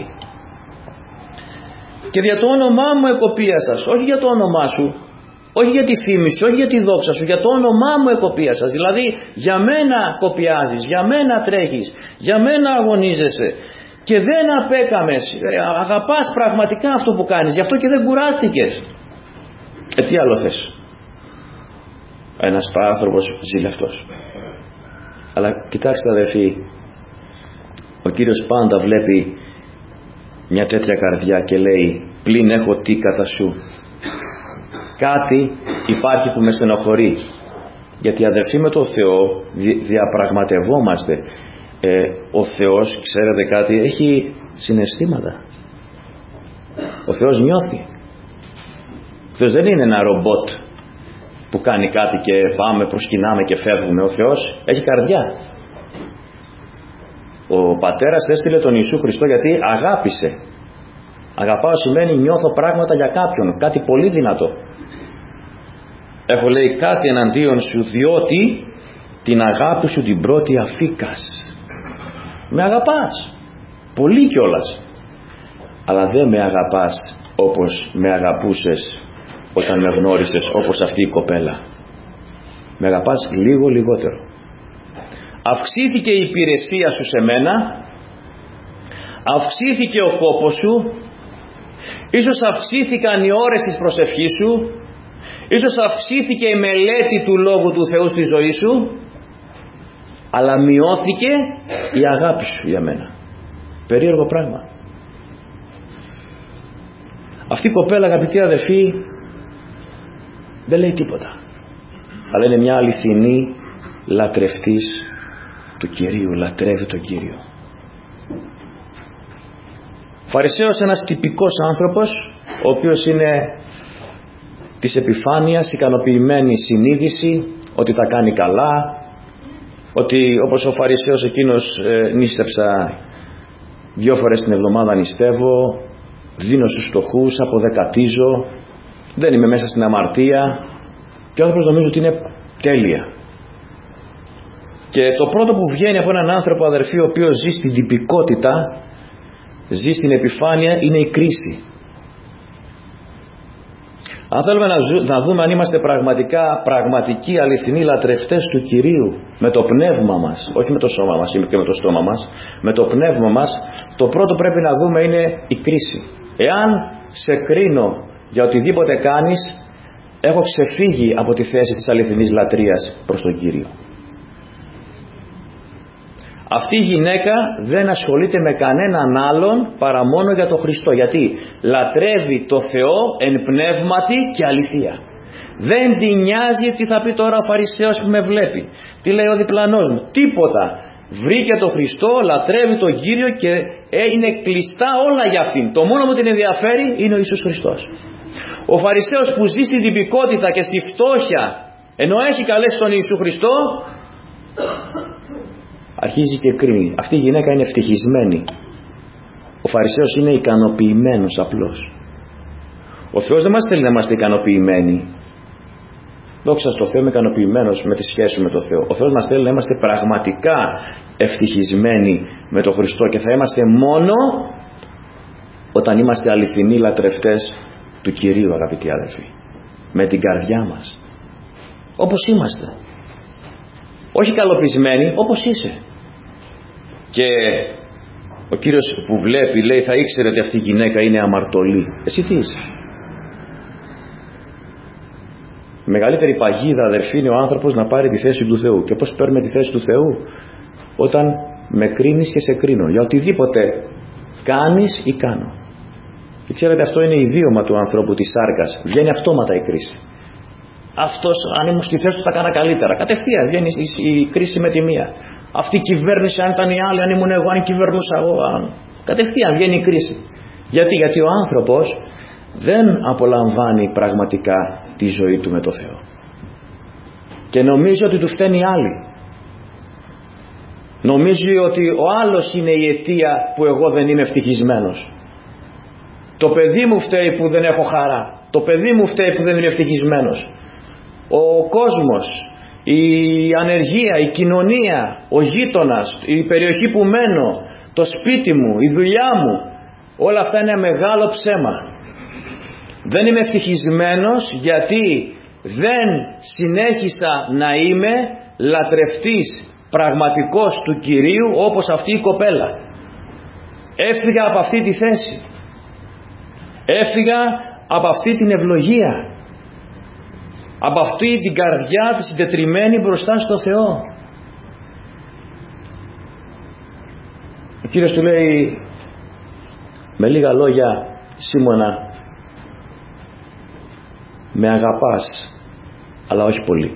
Και για το όνομά μου εκοπίασας, όχι για το όνομά σου, όχι για τη φήμη σου, όχι για τη δόξα σου, για το όνομά μου εκοπίασας. Δηλαδή για μένα κοπιάζεις, για μένα τρέχεις, για μένα αγωνίζεσαι και δεν απέκαμες, αγαπάς πραγματικά αυτό που κάνεις, γι' αυτό και δεν κουράστηκες. Ε, τι άλλο θες? Ένας άνθρωπος ζηλευτός. Αλλά κοιτάξτε αδελφοί, ο Κύριος πάντα βλέπει μια τέτοια καρδιά και λέει, πλην έχω τι κατά σου. Κάτι υπάρχει που με στενοχωρεί. Γιατί αδελφοί, με το Θεό διαπραγματευόμαστε. ε, Ο Θεός, ξέρετε κάτι, έχει συναισθήματα. Ο Θεός νιώθει. Ο Θεός δεν είναι ένα ρομπότ που κάνει κάτι και πάμε, προσκυνάμε και φεύγουμε. Ο Θεός έχει καρδιά. Ο Πατέρας έστειλε τον Ιησού Χριστό γιατί αγάπησε. Αγαπάω σημαίνει νιώθω πράγματα για κάποιον, κάτι πολύ δυνατό. Έχω, λέει, κάτι εναντίον σου, διότι την αγάπη σου την πρώτη αφήκας. Με αγαπάς πολύ κιόλας, αλλά δεν με αγαπάς όπως με αγαπούσες όταν με γνώρισες, όπως αυτή η κοπέλα. Με αγαπάς λίγο λιγότερο. Αυξήθηκε η υπηρεσία σου σε μένα, αυξήθηκε ο κόπος σου, ίσως αυξήθηκαν οι ώρες της προσευχής σου, ίσως αυξήθηκε η μελέτη του Λόγου του Θεού στη ζωή σου, αλλά μειώθηκε η αγάπη σου για μένα. Περίεργο πράγμα. Αυτή η κοπέλα, αγαπητοί αδελφοί, δεν λέει τίποτα, αλλά είναι μια αληθινή λατρευτής του Κυρίου, λατρεύει τον Κύριο. Φαρισαίος, ένας τυπικός άνθρωπος, ο οποίος είναι της επιφάνειας, ικανοποιημένη συνείδηση ότι τα κάνει καλά, ότι όπως ο Φαρισαίος εκείνος, ε, νίστεψα δύο φορές την εβδομάδα, νηστεύω, δίνω στους φτωχούς, αποδεκατίζω, δεν είμαι μέσα στην αμαρτία, και ο άνθρωπος νομίζω ότι είναι τέλεια. Και το πρώτο που βγαίνει από έναν άνθρωπο, αδερφοί, ο οποίος ζει στην τυπικότητα, ζει στην επιφάνεια είναι η κρίση. Αν θέλουμε να, ζου, να δούμε αν είμαστε πραγματικά πραγματικοί αληθινοί λατρευτές του Κυρίου με το πνεύμα μας, όχι με το σώμα μας ή και με το στόμα μας, με το πνεύμα μας, το πρώτο πρέπει να δούμε είναι η κρίση. Εάν σε κρίνω για οτιδήποτε κάνεις, έχω ξεφύγει από τη θέση της αληθινής λατρείας προς τον Κύριο. Αυτή η γυναίκα δεν ασχολείται με κανέναν άλλον παρά μόνο για τον Χριστό. Γιατί λατρεύει το Θεό εν πνεύματι και αληθεία. Δεν τη νοιάζει τι θα πει τώρα ο Φαρισαίος που με βλέπει, τι λέει ο διπλανός μου, τίποτα. Βρήκε τον Χριστό, λατρεύει τον Κύριο και είναι κλειστά όλα για αυτήν. Το μόνο που την ενδιαφέρει είναι ο Ιησούς Χριστός. Ο Φαρισαίος που ζει στην τυπικότητα και στη φτώχεια, ενώ έχει καλέσει τον Ιησού Χριστό, αρχίζει και κρίνει. Αυτή η γυναίκα είναι ευτυχισμένη. Ο Φαρισαίος είναι ικανοποιημένος απλώς. Ο Θεός δεν μας θέλει να είμαστε ικανοποιημένοι. Δόξα στο Θεό, είμαι ικανοποιημένος με τη σχέση με τον Θεό. Ο Θεός μας θέλει να είμαστε πραγματικά ευτυχισμένοι με τον Χριστό και θα είμαστε μόνο όταν είμαστε αληθινοί λατρευτές του Κυρίου, αγαπητοί αδελφοί. Με την καρδιά μας. Όπως είμαστε. Όχι καλοπισμένοι, όπως είσαι. Και ο Κύριος που βλέπει λέει θα ήξερε ότι αυτή η γυναίκα είναι αμαρτωλή. Εσύ τι είσαι? Η μεγαλύτερη παγίδα, αδερφοί, είναι ο άνθρωπος να πάρει τη θέση του Θεού. Και πώς παίρνουμε τη θέση του Θεού? Όταν με κρίνεις και σε κρίνω για οτιδήποτε κάνεις ή κάνω. Και ξέρετε, αυτό είναι ιδίωμα του ανθρώπου της σάρκας. Βγαίνει αυτόματα η κρίση. Αυτός, αν ήμουν στη θέση του, θα κάνα καλύτερα. Κατευθείαν βγαίνει η κρίση με τη μία. Αυτή η κυβέρνηση, αν ήταν η άλλη, αν ήμουν εγώ, αν κυβερνούσα εγώ. Αν... Κατευθείαν βγαίνει η κρίση. Γιατί, γιατί ο άνθρωπος δεν απολαμβάνει πραγματικά τη ζωή του με το Θεό. Και νομίζει ότι του φταίνει οι άλλοι. Νομίζει ότι ο άλλος είναι η αιτία που εγώ δεν είμαι ευτυχισμένος. Το παιδί μου φταίει που δεν έχω χαρά. Το παιδί μου φταίει που δεν είναι ευτυχισμένος. Ο κόσμος, η ανεργία, η κοινωνία, ο γείτονας, η περιοχή που μένω, το σπίτι μου, η δουλειά μου, όλα αυτά είναι μεγάλο ψέμα. Δεν είμαι ευτυχισμένος γιατί δεν συνέχισα να είμαι λατρευτής πραγματικός του Κυρίου όπως αυτή η κοπέλα. Έφυγα από αυτή τη θέση. Έφυγα από αυτή την ευλογία. Από αυτή την καρδιά τη συντετριμμένη μπροστά στο Θεό. Ο Κύριος του λέει με λίγα λόγια, Σίμωνα, με αγαπάς αλλά όχι πολύ.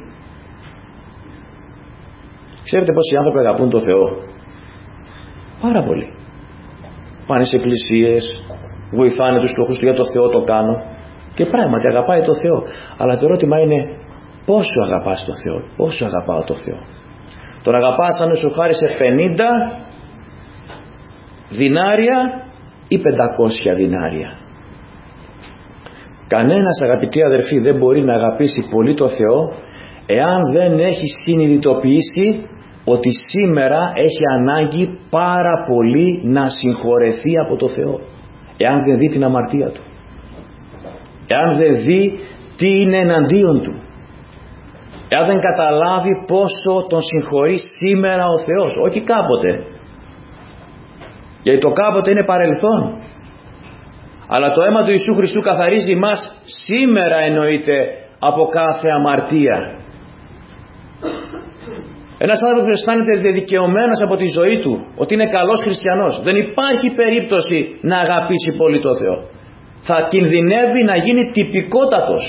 Ξέρετε πως οι άνθρωποι αγαπούν το Θεό? Πάρα πολύ. Πάνε σε εκκλησίες, βοηθάνε τους φτωχούς του, για το Θεό το κάνω. Και πράγματι αγαπάει το Θεό. Αλλά το ερώτημα είναι πόσο αγαπάς το Θεό? Πόσο αγαπάω το Θεό? Τον αγαπάς αν σου χάρισε πενήντα δινάρια ή πεντακόσια δινάρια? Κανένας, αγαπητοί αδερφοί, δεν μπορεί να αγαπήσει πολύ το Θεό εάν δεν έχει συνειδητοποιήσει ότι σήμερα έχει ανάγκη πάρα πολύ να συγχωρεθεί από το Θεό. Εάν δεν δει την αμαρτία του, εάν δεν δει τι είναι εναντίον του, εάν δεν καταλάβει πόσο τον συγχωρεί σήμερα ο Θεός, όχι κάποτε, γιατί το κάποτε είναι παρελθόν, αλλά το αίμα του Ιησού Χριστού καθαρίζει μας σήμερα, εννοείται, από κάθε αμαρτία. Ένας άνθρωπος που αισθάνεται δικαιωμένος από τη ζωή του, ότι είναι καλός χριστιανός, δεν υπάρχει περίπτωση να αγαπήσει πολύ το Θεό. Θα κινδυνεύει να γίνει τυπικότατος.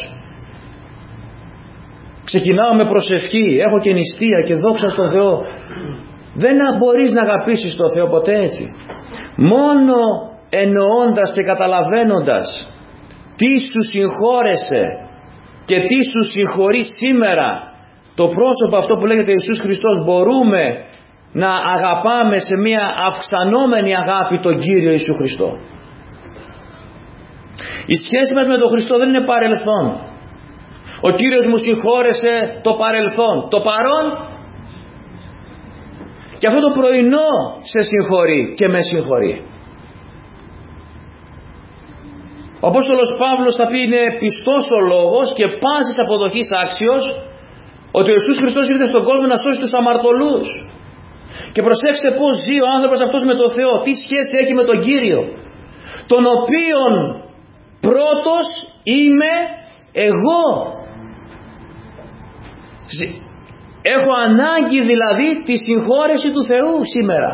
Ξεκινάω με προσευχή, έχω και νηστεία και δόξα στον Θεό. Δεν μπορείς να αγαπήσεις το Θεό ποτέ έτσι. Μόνο εννοώντας και καταλαβαίνοντας τι σου συγχώρεσε και τι σου συγχωρεί σήμερα το πρόσωπο αυτό που λέγεται Ιησούς Χριστός, μπορούμε να αγαπάμε σε μια αυξανόμενη αγάπη τον Κύριο Ιησού Χριστό. Η σχέση μας με τον Χριστό δεν είναι παρελθόν. Ο Κύριος μου συγχώρεσε το παρελθόν. Το παρόν και αυτό το πρωινό σε συγχωρεί και με συγχωρεί. Ο Απόστολος Παύλος θα πει είναι πιστός ο λόγος και πάσης αποδοχής άξιος ότι ο Ιησούς Χριστός ήρθε στον κόσμο να σώσει τους αμαρτωλούς. Και προσέξτε πως ζει ο άνθρωπος αυτός με τον Θεό, τι σχέση έχει με τον Κύριο, τον οποίον πρώτος είμαι εγώ. Έχω ανάγκη δηλαδή τη συγχώρεση του Θεού σήμερα.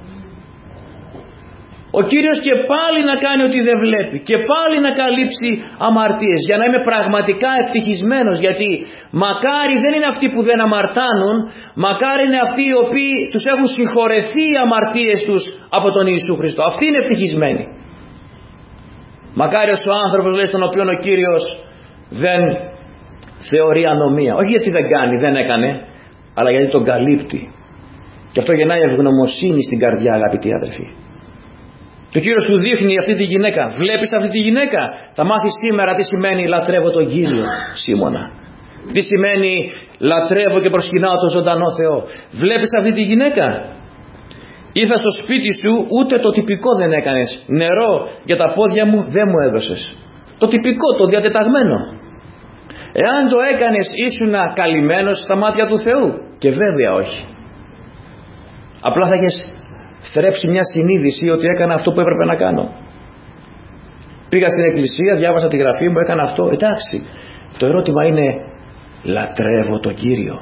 Ο Κύριος και πάλι να κάνει ότι δεν βλέπει και πάλι να καλύψει αμαρτίες για να είμαι πραγματικά ευτυχισμένος, γιατί μακάρι δεν είναι αυτοί που δεν αμαρτάνουν, μακάρι είναι αυτοί οι οποίοι τους έχουν συγχωρεθεί οι αμαρτίες τους από τον Ιησού Χριστό. Αυτοί είναι ευτυχισμένοι. Μακάριος ο άνθρωπος, λέει, στον οποίο ο Κύριος δεν θεωρεί ανομία, όχι γιατί δεν κάνει, δεν έκανε, αλλά γιατί τον καλύπτει. Και αυτό γεννάει ευγνωμοσύνη στην καρδιά, αγαπητοί αδελφοί. Και ο Κύριος του δείχνει αυτή τη γυναίκα. Βλέπεις αυτή τη γυναίκα? Θα μάθεις σήμερα τι σημαίνει λατρεύω τον Κύριο, Σίμωνα. Τι σημαίνει λατρεύω και προσκυνάω τον ζωντανό Θεό. Βλέπεις αυτή τη γυναίκα? Ήρθα στο σπίτι σου, ούτε το τυπικό δεν έκανες. Νερό για τα πόδια μου δεν μου έδωσες. Το τυπικό, το διατεταγμένο. Εάν το έκανες, ήσουνα καλυμμένος στα μάτια του Θεού? Και βέβαια όχι. Απλά θα έχεις θρέψει μια συνείδηση ότι έκανα αυτό που έπρεπε να κάνω. Πήγα στην εκκλησία, διάβασα τη γραφή μου, έκανα αυτό. Εντάξει. Το ερώτημα είναι, λατρεύω τον Κύριο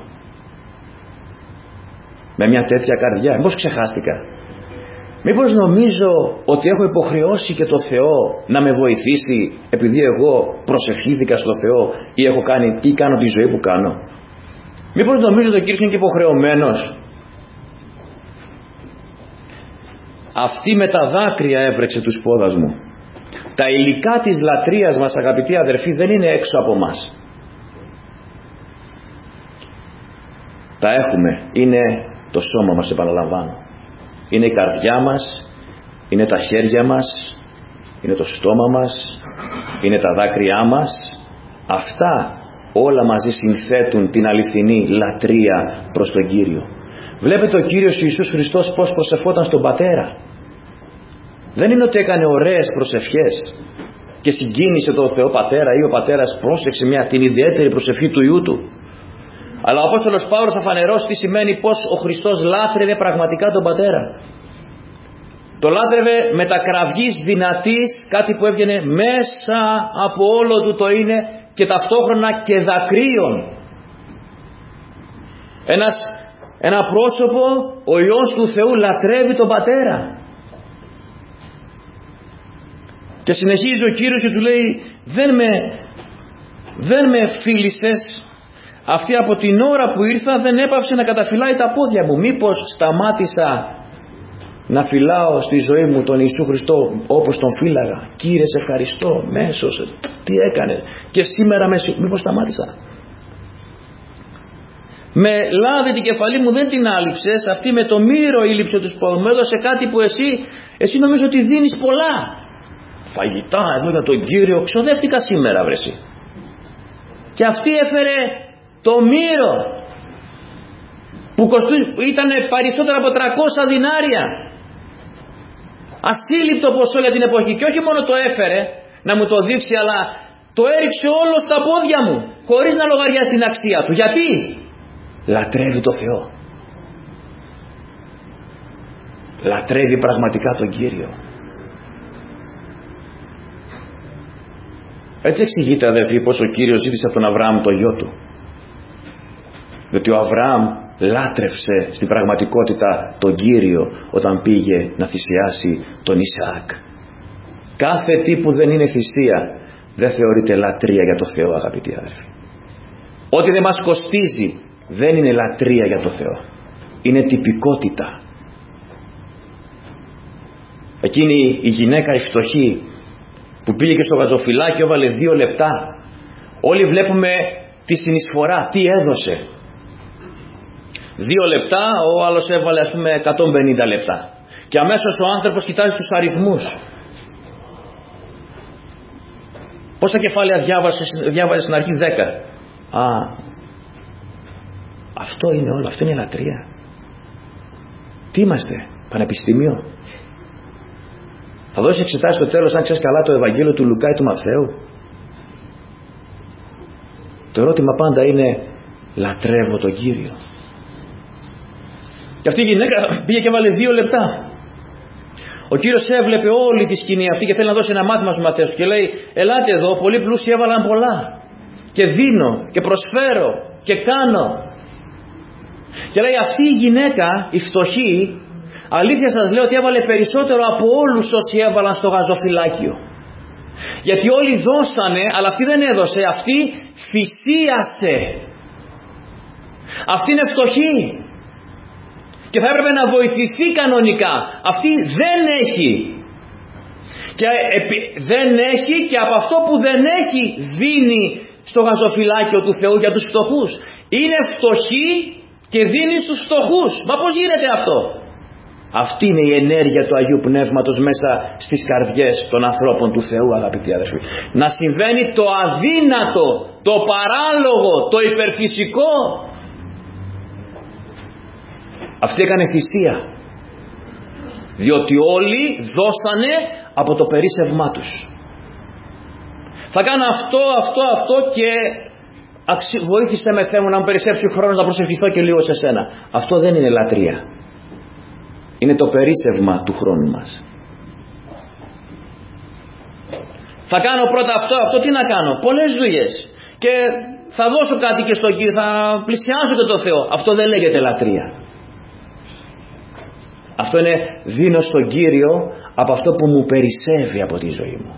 με μια τέτοια καρδιά? Μήπως ξεχάστηκα? Μήπως νομίζω ότι έχω υποχρεώσει και το Θεό να με βοηθήσει επειδή εγώ προσευχήθηκα στο Θεό ή έχω κάνει ή κάνω τη ζωή που κάνω? Μήπως νομίζω ότι ο Κύριος είναι και υποχρεωμένος? Αυτή με τα δάκρυα έβρεξε τους πόδας μου. Τα υλικά της λατρείας μας, αγαπητοί αδερφοί, δεν είναι έξω από μας. Τα έχουμε. Είναι το σώμα μας, επαναλαμβάνω. Είναι η καρδιά μας, είναι τα χέρια μας, είναι το στόμα μας, είναι τα δάκρυά μας. Αυτά όλα μαζί συνθέτουν την αληθινή λατρεία προς τον Κύριο. Βλέπετε ο Κύριος Ιησούς Χριστός πως προσευχόταν στον Πατέρα. Δεν είναι ότι έκανε ωραίες προσευχές και συγκίνησε τον Θεό Πατέρα ή ο Πατέρας πρόσεξε μια, την ιδιαίτερη προσευχή του Υιού Του. Αλλά ο Απόστολος Παύλος θα φανερώσει τι σημαίνει πως ο Χριστός λάτρευε πραγματικά τον Πατέρα. Το λάτρευε με τα κραυγής δυνατής, κάτι που έβγαινε μέσα από όλο του το είναι και ταυτόχρονα και δακρύων. Ένας, ένα πρόσωπο, ο Υιός του Θεού λατρεύει τον Πατέρα. Και συνεχίζει ο Κύριος και του λέει, δεν με, δεν με φίλησες. Αυτή από την ώρα που ήρθα δεν έπαυσε να καταφυλάει τα πόδια μου. Μήπως σταμάτησα να φυλάω στη ζωή μου τον Ιησού Χριστό όπως τον φύλαγα? Κύριε σε ευχαριστώ, με έσωσες, τι έκανες? Και σήμερα με, μήπως σταμάτησα? Με λάδι την κεφαλή μου δεν την άλυψες. Αυτή με το μύρο ήλυψε τους πόδους μου. Έδωσε κάτι που εσύ, εσύ νομίζω ότι δίνεις πολλά. Φαγητά εδώ για τον Κύριο. Ξοδεύτηκα σήμερα, βρεσί. Και αυτή έφερε το μύρο που ήταν περισσότερο από τριακόσια δινάρια. Ασύλληπτο ποσό για την εποχή. Και όχι μόνο το έφερε να μου το δείξει, αλλά το έριξε όλο στα πόδια μου χωρίς να λογαριάσει την αξία του. Γιατί? Λατρεύει το Θεό. Λατρεύει πραγματικά τον Κύριο. Έτσι εξηγείται, αδελφοί, πως ο Κύριος ζήτησε από τον Αβραάμ το γιο του. Διότι ο Αβραάμ λάτρευσε στην πραγματικότητα τον Κύριο όταν πήγε να θυσιάσει τον Ισαάκ. Κάθε τι που δεν είναι θυσία δεν θεωρείται λατρεία για το Θεό, αγαπητοί αδελφοί. Ό,τι δεν μας κοστίζει δεν είναι λατρεία για το Θεό. Είναι τυπικότητα. Εκείνη η γυναίκα η φτωχή που πήγε και στο γαζοφυλάκι, έβαλε δύο λεπτά. Όλοι βλέπουμε τη συνεισφορά, τι έδωσε. Δύο λεπτά, ο άλλος έβαλε ας πούμε εκατόν πενήντα λεπτά. Και αμέσως ο άνθρωπος κοιτάζει τους αριθμούς. Πόσα κεφάλαια διάβασε, διάβασε στην αρχή? Δέκα. Α, αυτό είναι όλο, αυτό είναι λατρεία. Τι είμαστε, πανεπιστήμιο? Θα δώσεις εξετάσεις στο τέλος αν ξέρεις καλά το Ευαγγέλιο του Λουκά ή του Μαθαίου? Το ερώτημα πάντα είναι, λατρεύω τον Κύριο? Και αυτή η γυναίκα πήγε και βάλε δύο λεπτά. Ο Κύριος έβλεπε όλη τη σκηνή αυτή και θέλει να δώσει ένα μάθημα στους μαθητές του και λέει, ελάτε εδώ, πολλοί πλούσιοι έβαλαν πολλά και δίνω και προσφέρω και κάνω. Και λέει, αυτή η γυναίκα, η φτωχή, αλήθεια σας λέω ότι έβαλε περισσότερο από όλους όσοι έβαλαν στο γαζοφυλάκιο. Γιατί όλοι δώσανε, αλλά αυτή δεν έδωσε, αυτή θυσίασε. Αυτή είναι φτωχή και θα έπρεπε να βοηθηθεί κανονικά. Αυτή δεν έχει. Και επί, δεν έχει και από αυτό που δεν έχει δίνει στο γαζοφυλάκιο του Θεού για τους φτωχούς. Είναι φτωχή και δίνει στους φτωχούς. Μα πώς γίνεται αυτό? Αυτή είναι η ενέργεια του Αγίου Πνεύματος μέσα στις καρδιές των ανθρώπων του Θεού, αγαπητοί αδερφοί. Να συμβαίνει το αδύνατο, το παράλογο, το υπερφυσικό. Αυτή έκανε θυσία. Διότι όλοι δώσανε από το περίσσευμά τους. Θα κάνω αυτό, αυτό, αυτό και αξι... βοήθησε με, Θεέ μου, να μου περισσέψει ο χρόνος να προσευχηθώ και λίγο σε σένα. Αυτό δεν είναι λατρεία. Είναι το περίσσευμα του χρόνου μας. Θα κάνω πρώτα αυτό, αυτό τι να κάνω? Πολλές δουλειές. Και θα δώσω κάτι και στο Κύριο, θα πλησιάσω και το Θεό. Αυτό δεν λέγεται λατρεία. Αυτό είναι δίνω στον Κύριο από αυτό που μου περισσεύει από τη ζωή μου.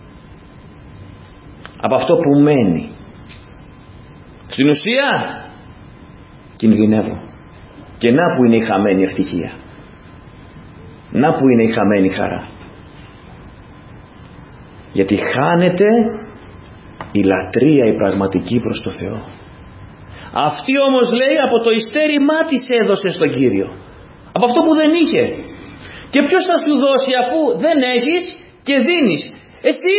Από αυτό που μένει. Στην ουσία κινδυνεύω. Και να που είναι η χαμένη ευτυχία. Να που είναι η χαμένη χαρά. Γιατί χάνεται η λατρεία η πραγματική προς το Θεό. Αυτή όμως, λέει, από το ειστέρημά της έδωσε στον Κύριο. Από αυτό που δεν είχε. Και ποιος θα σου δώσει αφού δεν έχεις και δίνεις? Εσύ.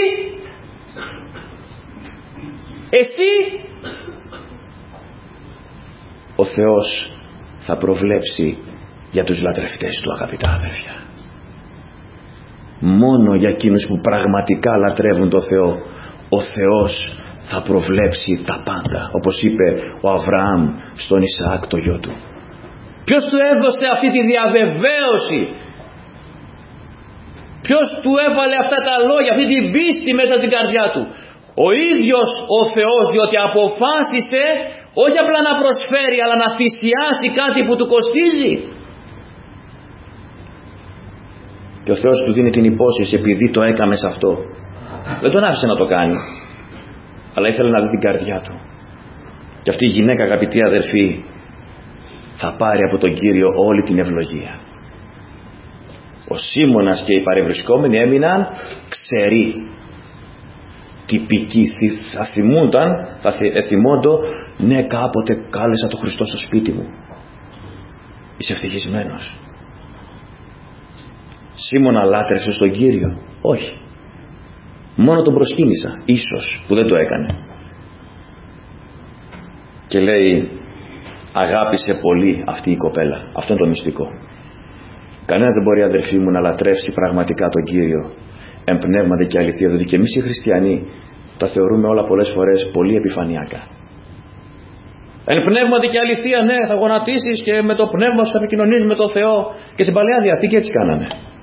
Εσύ. Ο Θεός θα προβλέψει για τους λατρευτές του, αγαπητά αδέρφια. Μόνο για εκείνους που πραγματικά λατρεύουν το Θεό, ο Θεός θα προβλέψει τα πάντα. Όπως είπε ο Αβραάμ στον Ισαάκ το γιο του. Ποιος του έδωσε αυτή τη διαβεβαίωση? Ποιος του έβαλε αυτά τα λόγια, αυτή την πίστη μέσα στην καρδιά του? Ο ίδιος ο Θεός, διότι αποφάσισε όχι απλά να προσφέρει, αλλά να θυσιάσει κάτι που του κοστίζει. Και ο Θεός του δίνει την υπόσχεση επειδή το έκαμε σε αυτό. Δεν τον άφησε να το κάνει, αλλά ήθελε να δει την καρδιά του. Και αυτή η γυναίκα, αγαπητοί αδερφοί, θα πάρει από τον Κύριο όλη την ευλογία. Ο Σίμωνας και οι παρευρισκόμενοι έμειναν ξεροί, τυπικοί. Θα θυμούνταν, θα θυμόντω, ναι, κάποτε κάλεσα τον Χριστό στο σπίτι μου. Είσαι ευτυχισμένος? Σίμωνα, λάτρεψε στον Κύριο? Όχι. Μόνο τον προσκύνησα, ίσως, που δεν το έκανε. Και λέει, αγάπησε πολύ αυτή η κοπέλα. Αυτό είναι το μυστικό. Κανένας δεν μπορεί, αδερφοί μου, να λατρεύσει πραγματικά τον Κύριο εν πνεύματι και αληθεία, διότι και εμείς οι χριστιανοί τα θεωρούμε όλα πολλές φορές πολύ επιφανειακά. Εν πνεύματι και αληθεία, ναι, θα γονατίσεις και με το πνεύμα σου θα επικοινωνείς με το Θεό. Και στην Παλαιά Διαθήκη έτσι κάνανε.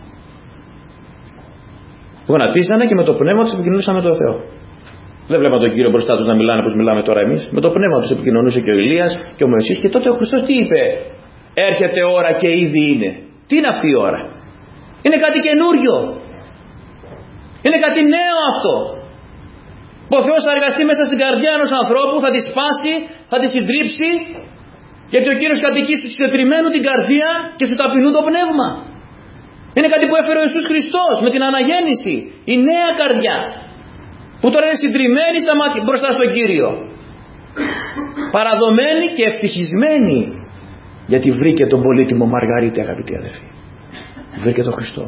Γονατίσανε και με το πνεύμα τους επικοινωνούσαν με το Θεό. Δεν βλέπαμε τον Κύριο μπροστά τους να μιλάνε όπως μιλάμε τώρα εμείς. Με το πνεύμα τους επικοινωνούσε και ο Ηλίας και ο Μωυσής. Και τότε ο Χριστός τι είπε? Έρχεται ώρα και ήδη είναι. Τι είναι αυτή η ώρα? Είναι κάτι καινούριο. Είναι κάτι νέο αυτό. Ο Θεός θα εργαστεί μέσα στην καρδιά ενός ανθρώπου, θα τη σπάσει, θα τη συντρίψει, γιατί ο Κύριος κατοικεί στου συντετριμμένου την καρδία και στο ταπεινού το πνεύμα. Είναι κάτι που έφερε ο Ιησούς Χριστός με την αναγέννηση. Η νέα καρδιά που τώρα είναι συντριμμένη στα μάτια μπροστά στον Κύριο, παραδομένη και ευτυχισμένη, γιατί βρήκε τον πολύτιμο Μαργαρίτη, αγαπητοί αδερφοί. Βρήκε τον Χριστό.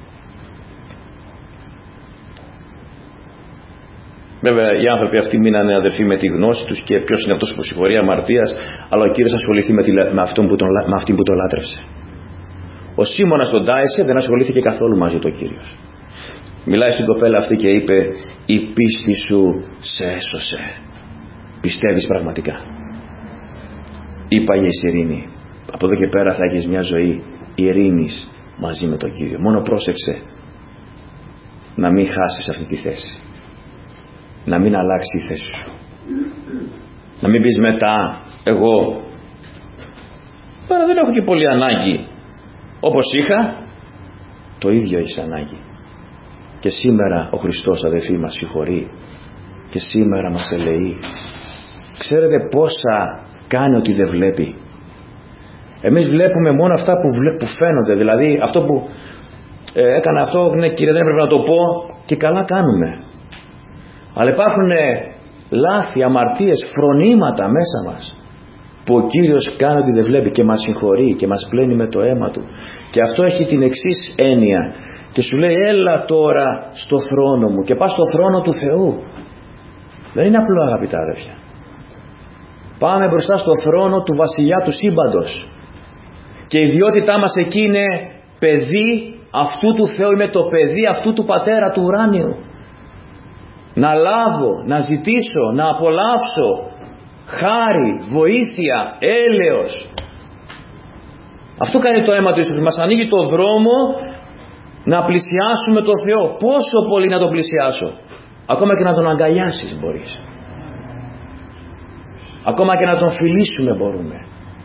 Βέβαια οι άνθρωποι αυτοί μείνανε αδερφοί με τη γνώση τους και ποιος είναι αυτός που συγχωρεί αμαρτίας, αλλά ο Κύριος ασχοληθεί με, τη, με, αυτόν που τον, με αυτήν που τον λάτρευσε. Ο Σίμωνας τον τάισε, δεν ασχολήθηκε καθόλου μαζί του ο Κύριος. Μιλάει στην κοπέλα αυτή και είπε, η πίστη σου σε έσωσε. Πιστεύεις πραγματικά? Είπα για ειρήνη. Από εδώ και πέρα θα έχεις μια ζωή ειρήνης μαζί με τον Κύριο. Μόνο πρόσεξε να μην χάσεις αυτή τη θέση, να μην αλλάξει η θέση σου, να μην πεις μετά, εγώ τώρα δεν έχω και πολύ ανάγκη. Όπως είχα, το ίδιο έχεις ανάγκη. Και σήμερα ο Χριστός, αδελφοί, μας συγχωρεί και σήμερα μας ελεεί. Ξέρετε πόσα κάνει ότι δεν βλέπει? Εμείς βλέπουμε μόνο αυτά που, βλέ, που φαίνονται. Δηλαδή αυτό που ε, έκανα αυτό, ναι Κύριε, δεν έπρεπε να το πω, και καλά κάνουμε. Αλλά υπάρχουν ε, λάθη, αμαρτίες, φρονήματα μέσα μας που ο Κύριος κάνει ότι δεν βλέπει και μας συγχωρεί και μας πλένει με το αίμα Του. Και αυτό έχει την εξής έννοια. Και σου λέει, έλα τώρα στο θρόνο μου, και πας στο θρόνο του Θεού. Δεν είναι απλό, αγαπητά αδέρφια. Πάμε μπροστά στο θρόνο του βασιλιά του σύμπαντος. Και η ιδιότητά μας εκεί είναι παιδί αυτού του Θεού. Είμαι το παιδί αυτού του Πατέρα του ουράνιου. Να λάβω, να ζητήσω, να απολαύσω χάρη, βοήθεια, έλεος. Αυτό κάνει το αίμα του Ιησού. Μας ανοίγει το δρόμο να πλησιάσουμε τον Θεό. Πόσο πολύ να τον πλησιάσω? Ακόμα και να τον αγκαλιάσεις μπορείς. Ακόμα και να τον φιλήσουμε μπορούμε.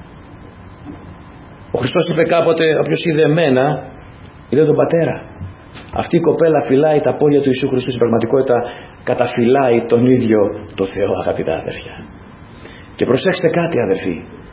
Ο Χριστός είπε κάποτε, όποιος είδε εμένα είδε τον Πατέρα. Αυτή η κοπέλα φυλάει τα πόδια του Ιησού Χριστού, στην πραγματικότητα καταφυλάει τον ίδιο το Θεό, αγαπητά αδερφιά. Και προσέξτε κάτι, αδερφοί,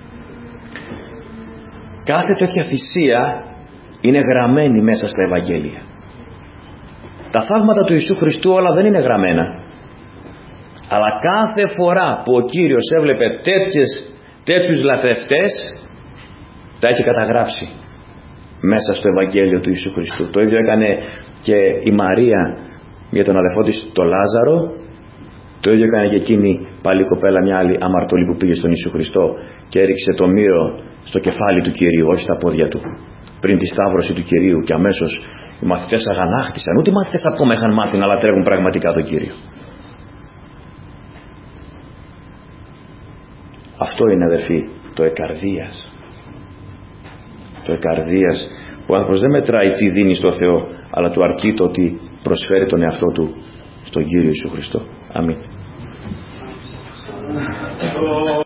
κάθε τέτοια θυσία είναι γραμμένη μέσα στα Ευαγγέλια. Τα θαύματα του Ιησού Χριστού όλα δεν είναι γραμμένα, αλλά κάθε φορά που ο Κύριος έβλεπε τέτοιες, τέτοιους λατρευτές, τα έχει καταγράψει μέσα στο Ευαγγέλιο του Ιησού Χριστού. Το ίδιο έκανε και η Μαρία για τον αδελφό της το Λάζαρο. Το ίδιο έκανε και εκείνη πάλι η κοπέλα, μια άλλη αμαρτωλή που πήγε στον Ιησού Χριστό και έριξε το μύρο στο κεφάλι του Κυρίου, όχι στα πόδια του, πριν τη σταύρωση του Κυρίου. Και αμέσως οι μαθητές αγανάκτησαν. Ούτε οι μαθητές ακόμα είχαν μάθει να λατρεύουν πραγματικά τον Κύριο. Αυτό είναι, αδερφοί, το εκαρδίας. Το εκαρδίας, που ο άνθρωπος δεν μετράει τι δίνει στο Θεό, αλλά του αρκεί το ότι προσφέρει τον εαυτό του στον Κύριο Ιησού Χριστό. Αμήν.